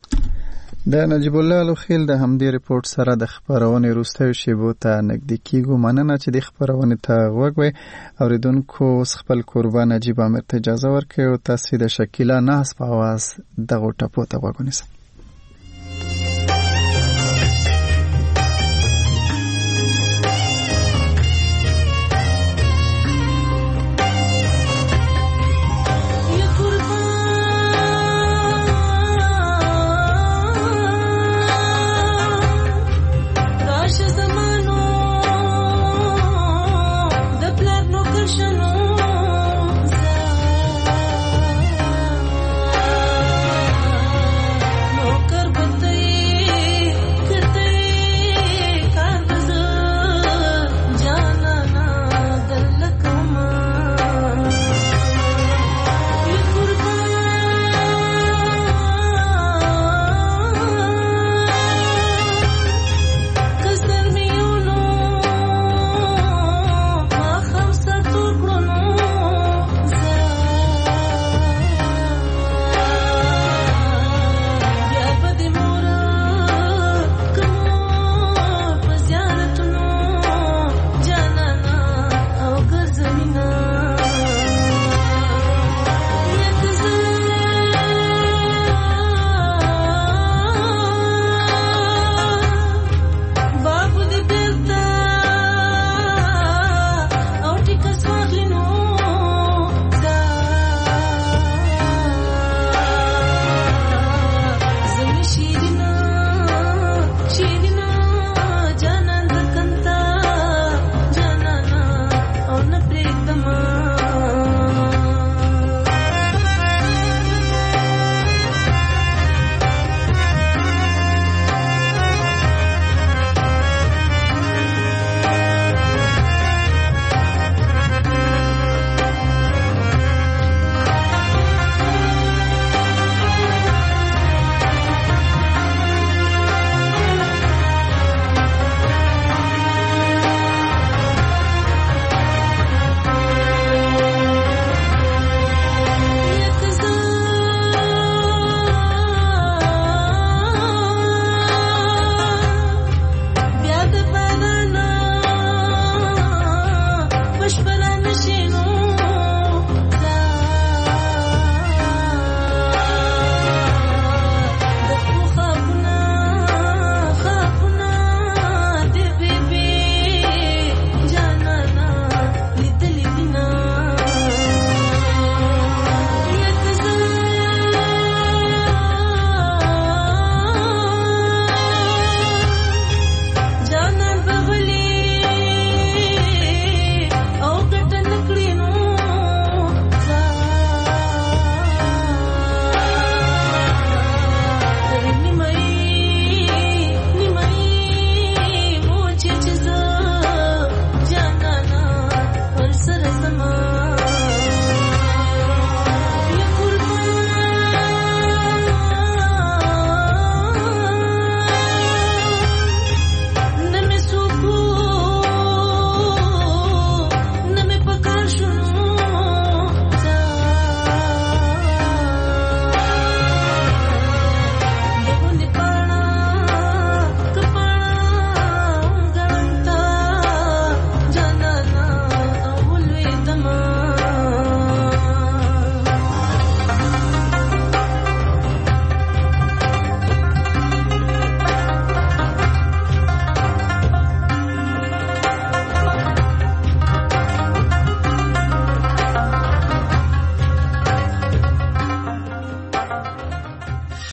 د نجیب الله لوخیل د همدې ریپورت سره د خبرونې وروستیو شیبو ته نږدې کیږو. مننه چې د خبرونې ته غوږ وئ. اوریدونکو خپل کوربه نجیب امیر ته اجازه ورکړئ او تاسو د شکیلا ناز په اواز دغه ټپو ته غوږ ونیسئ.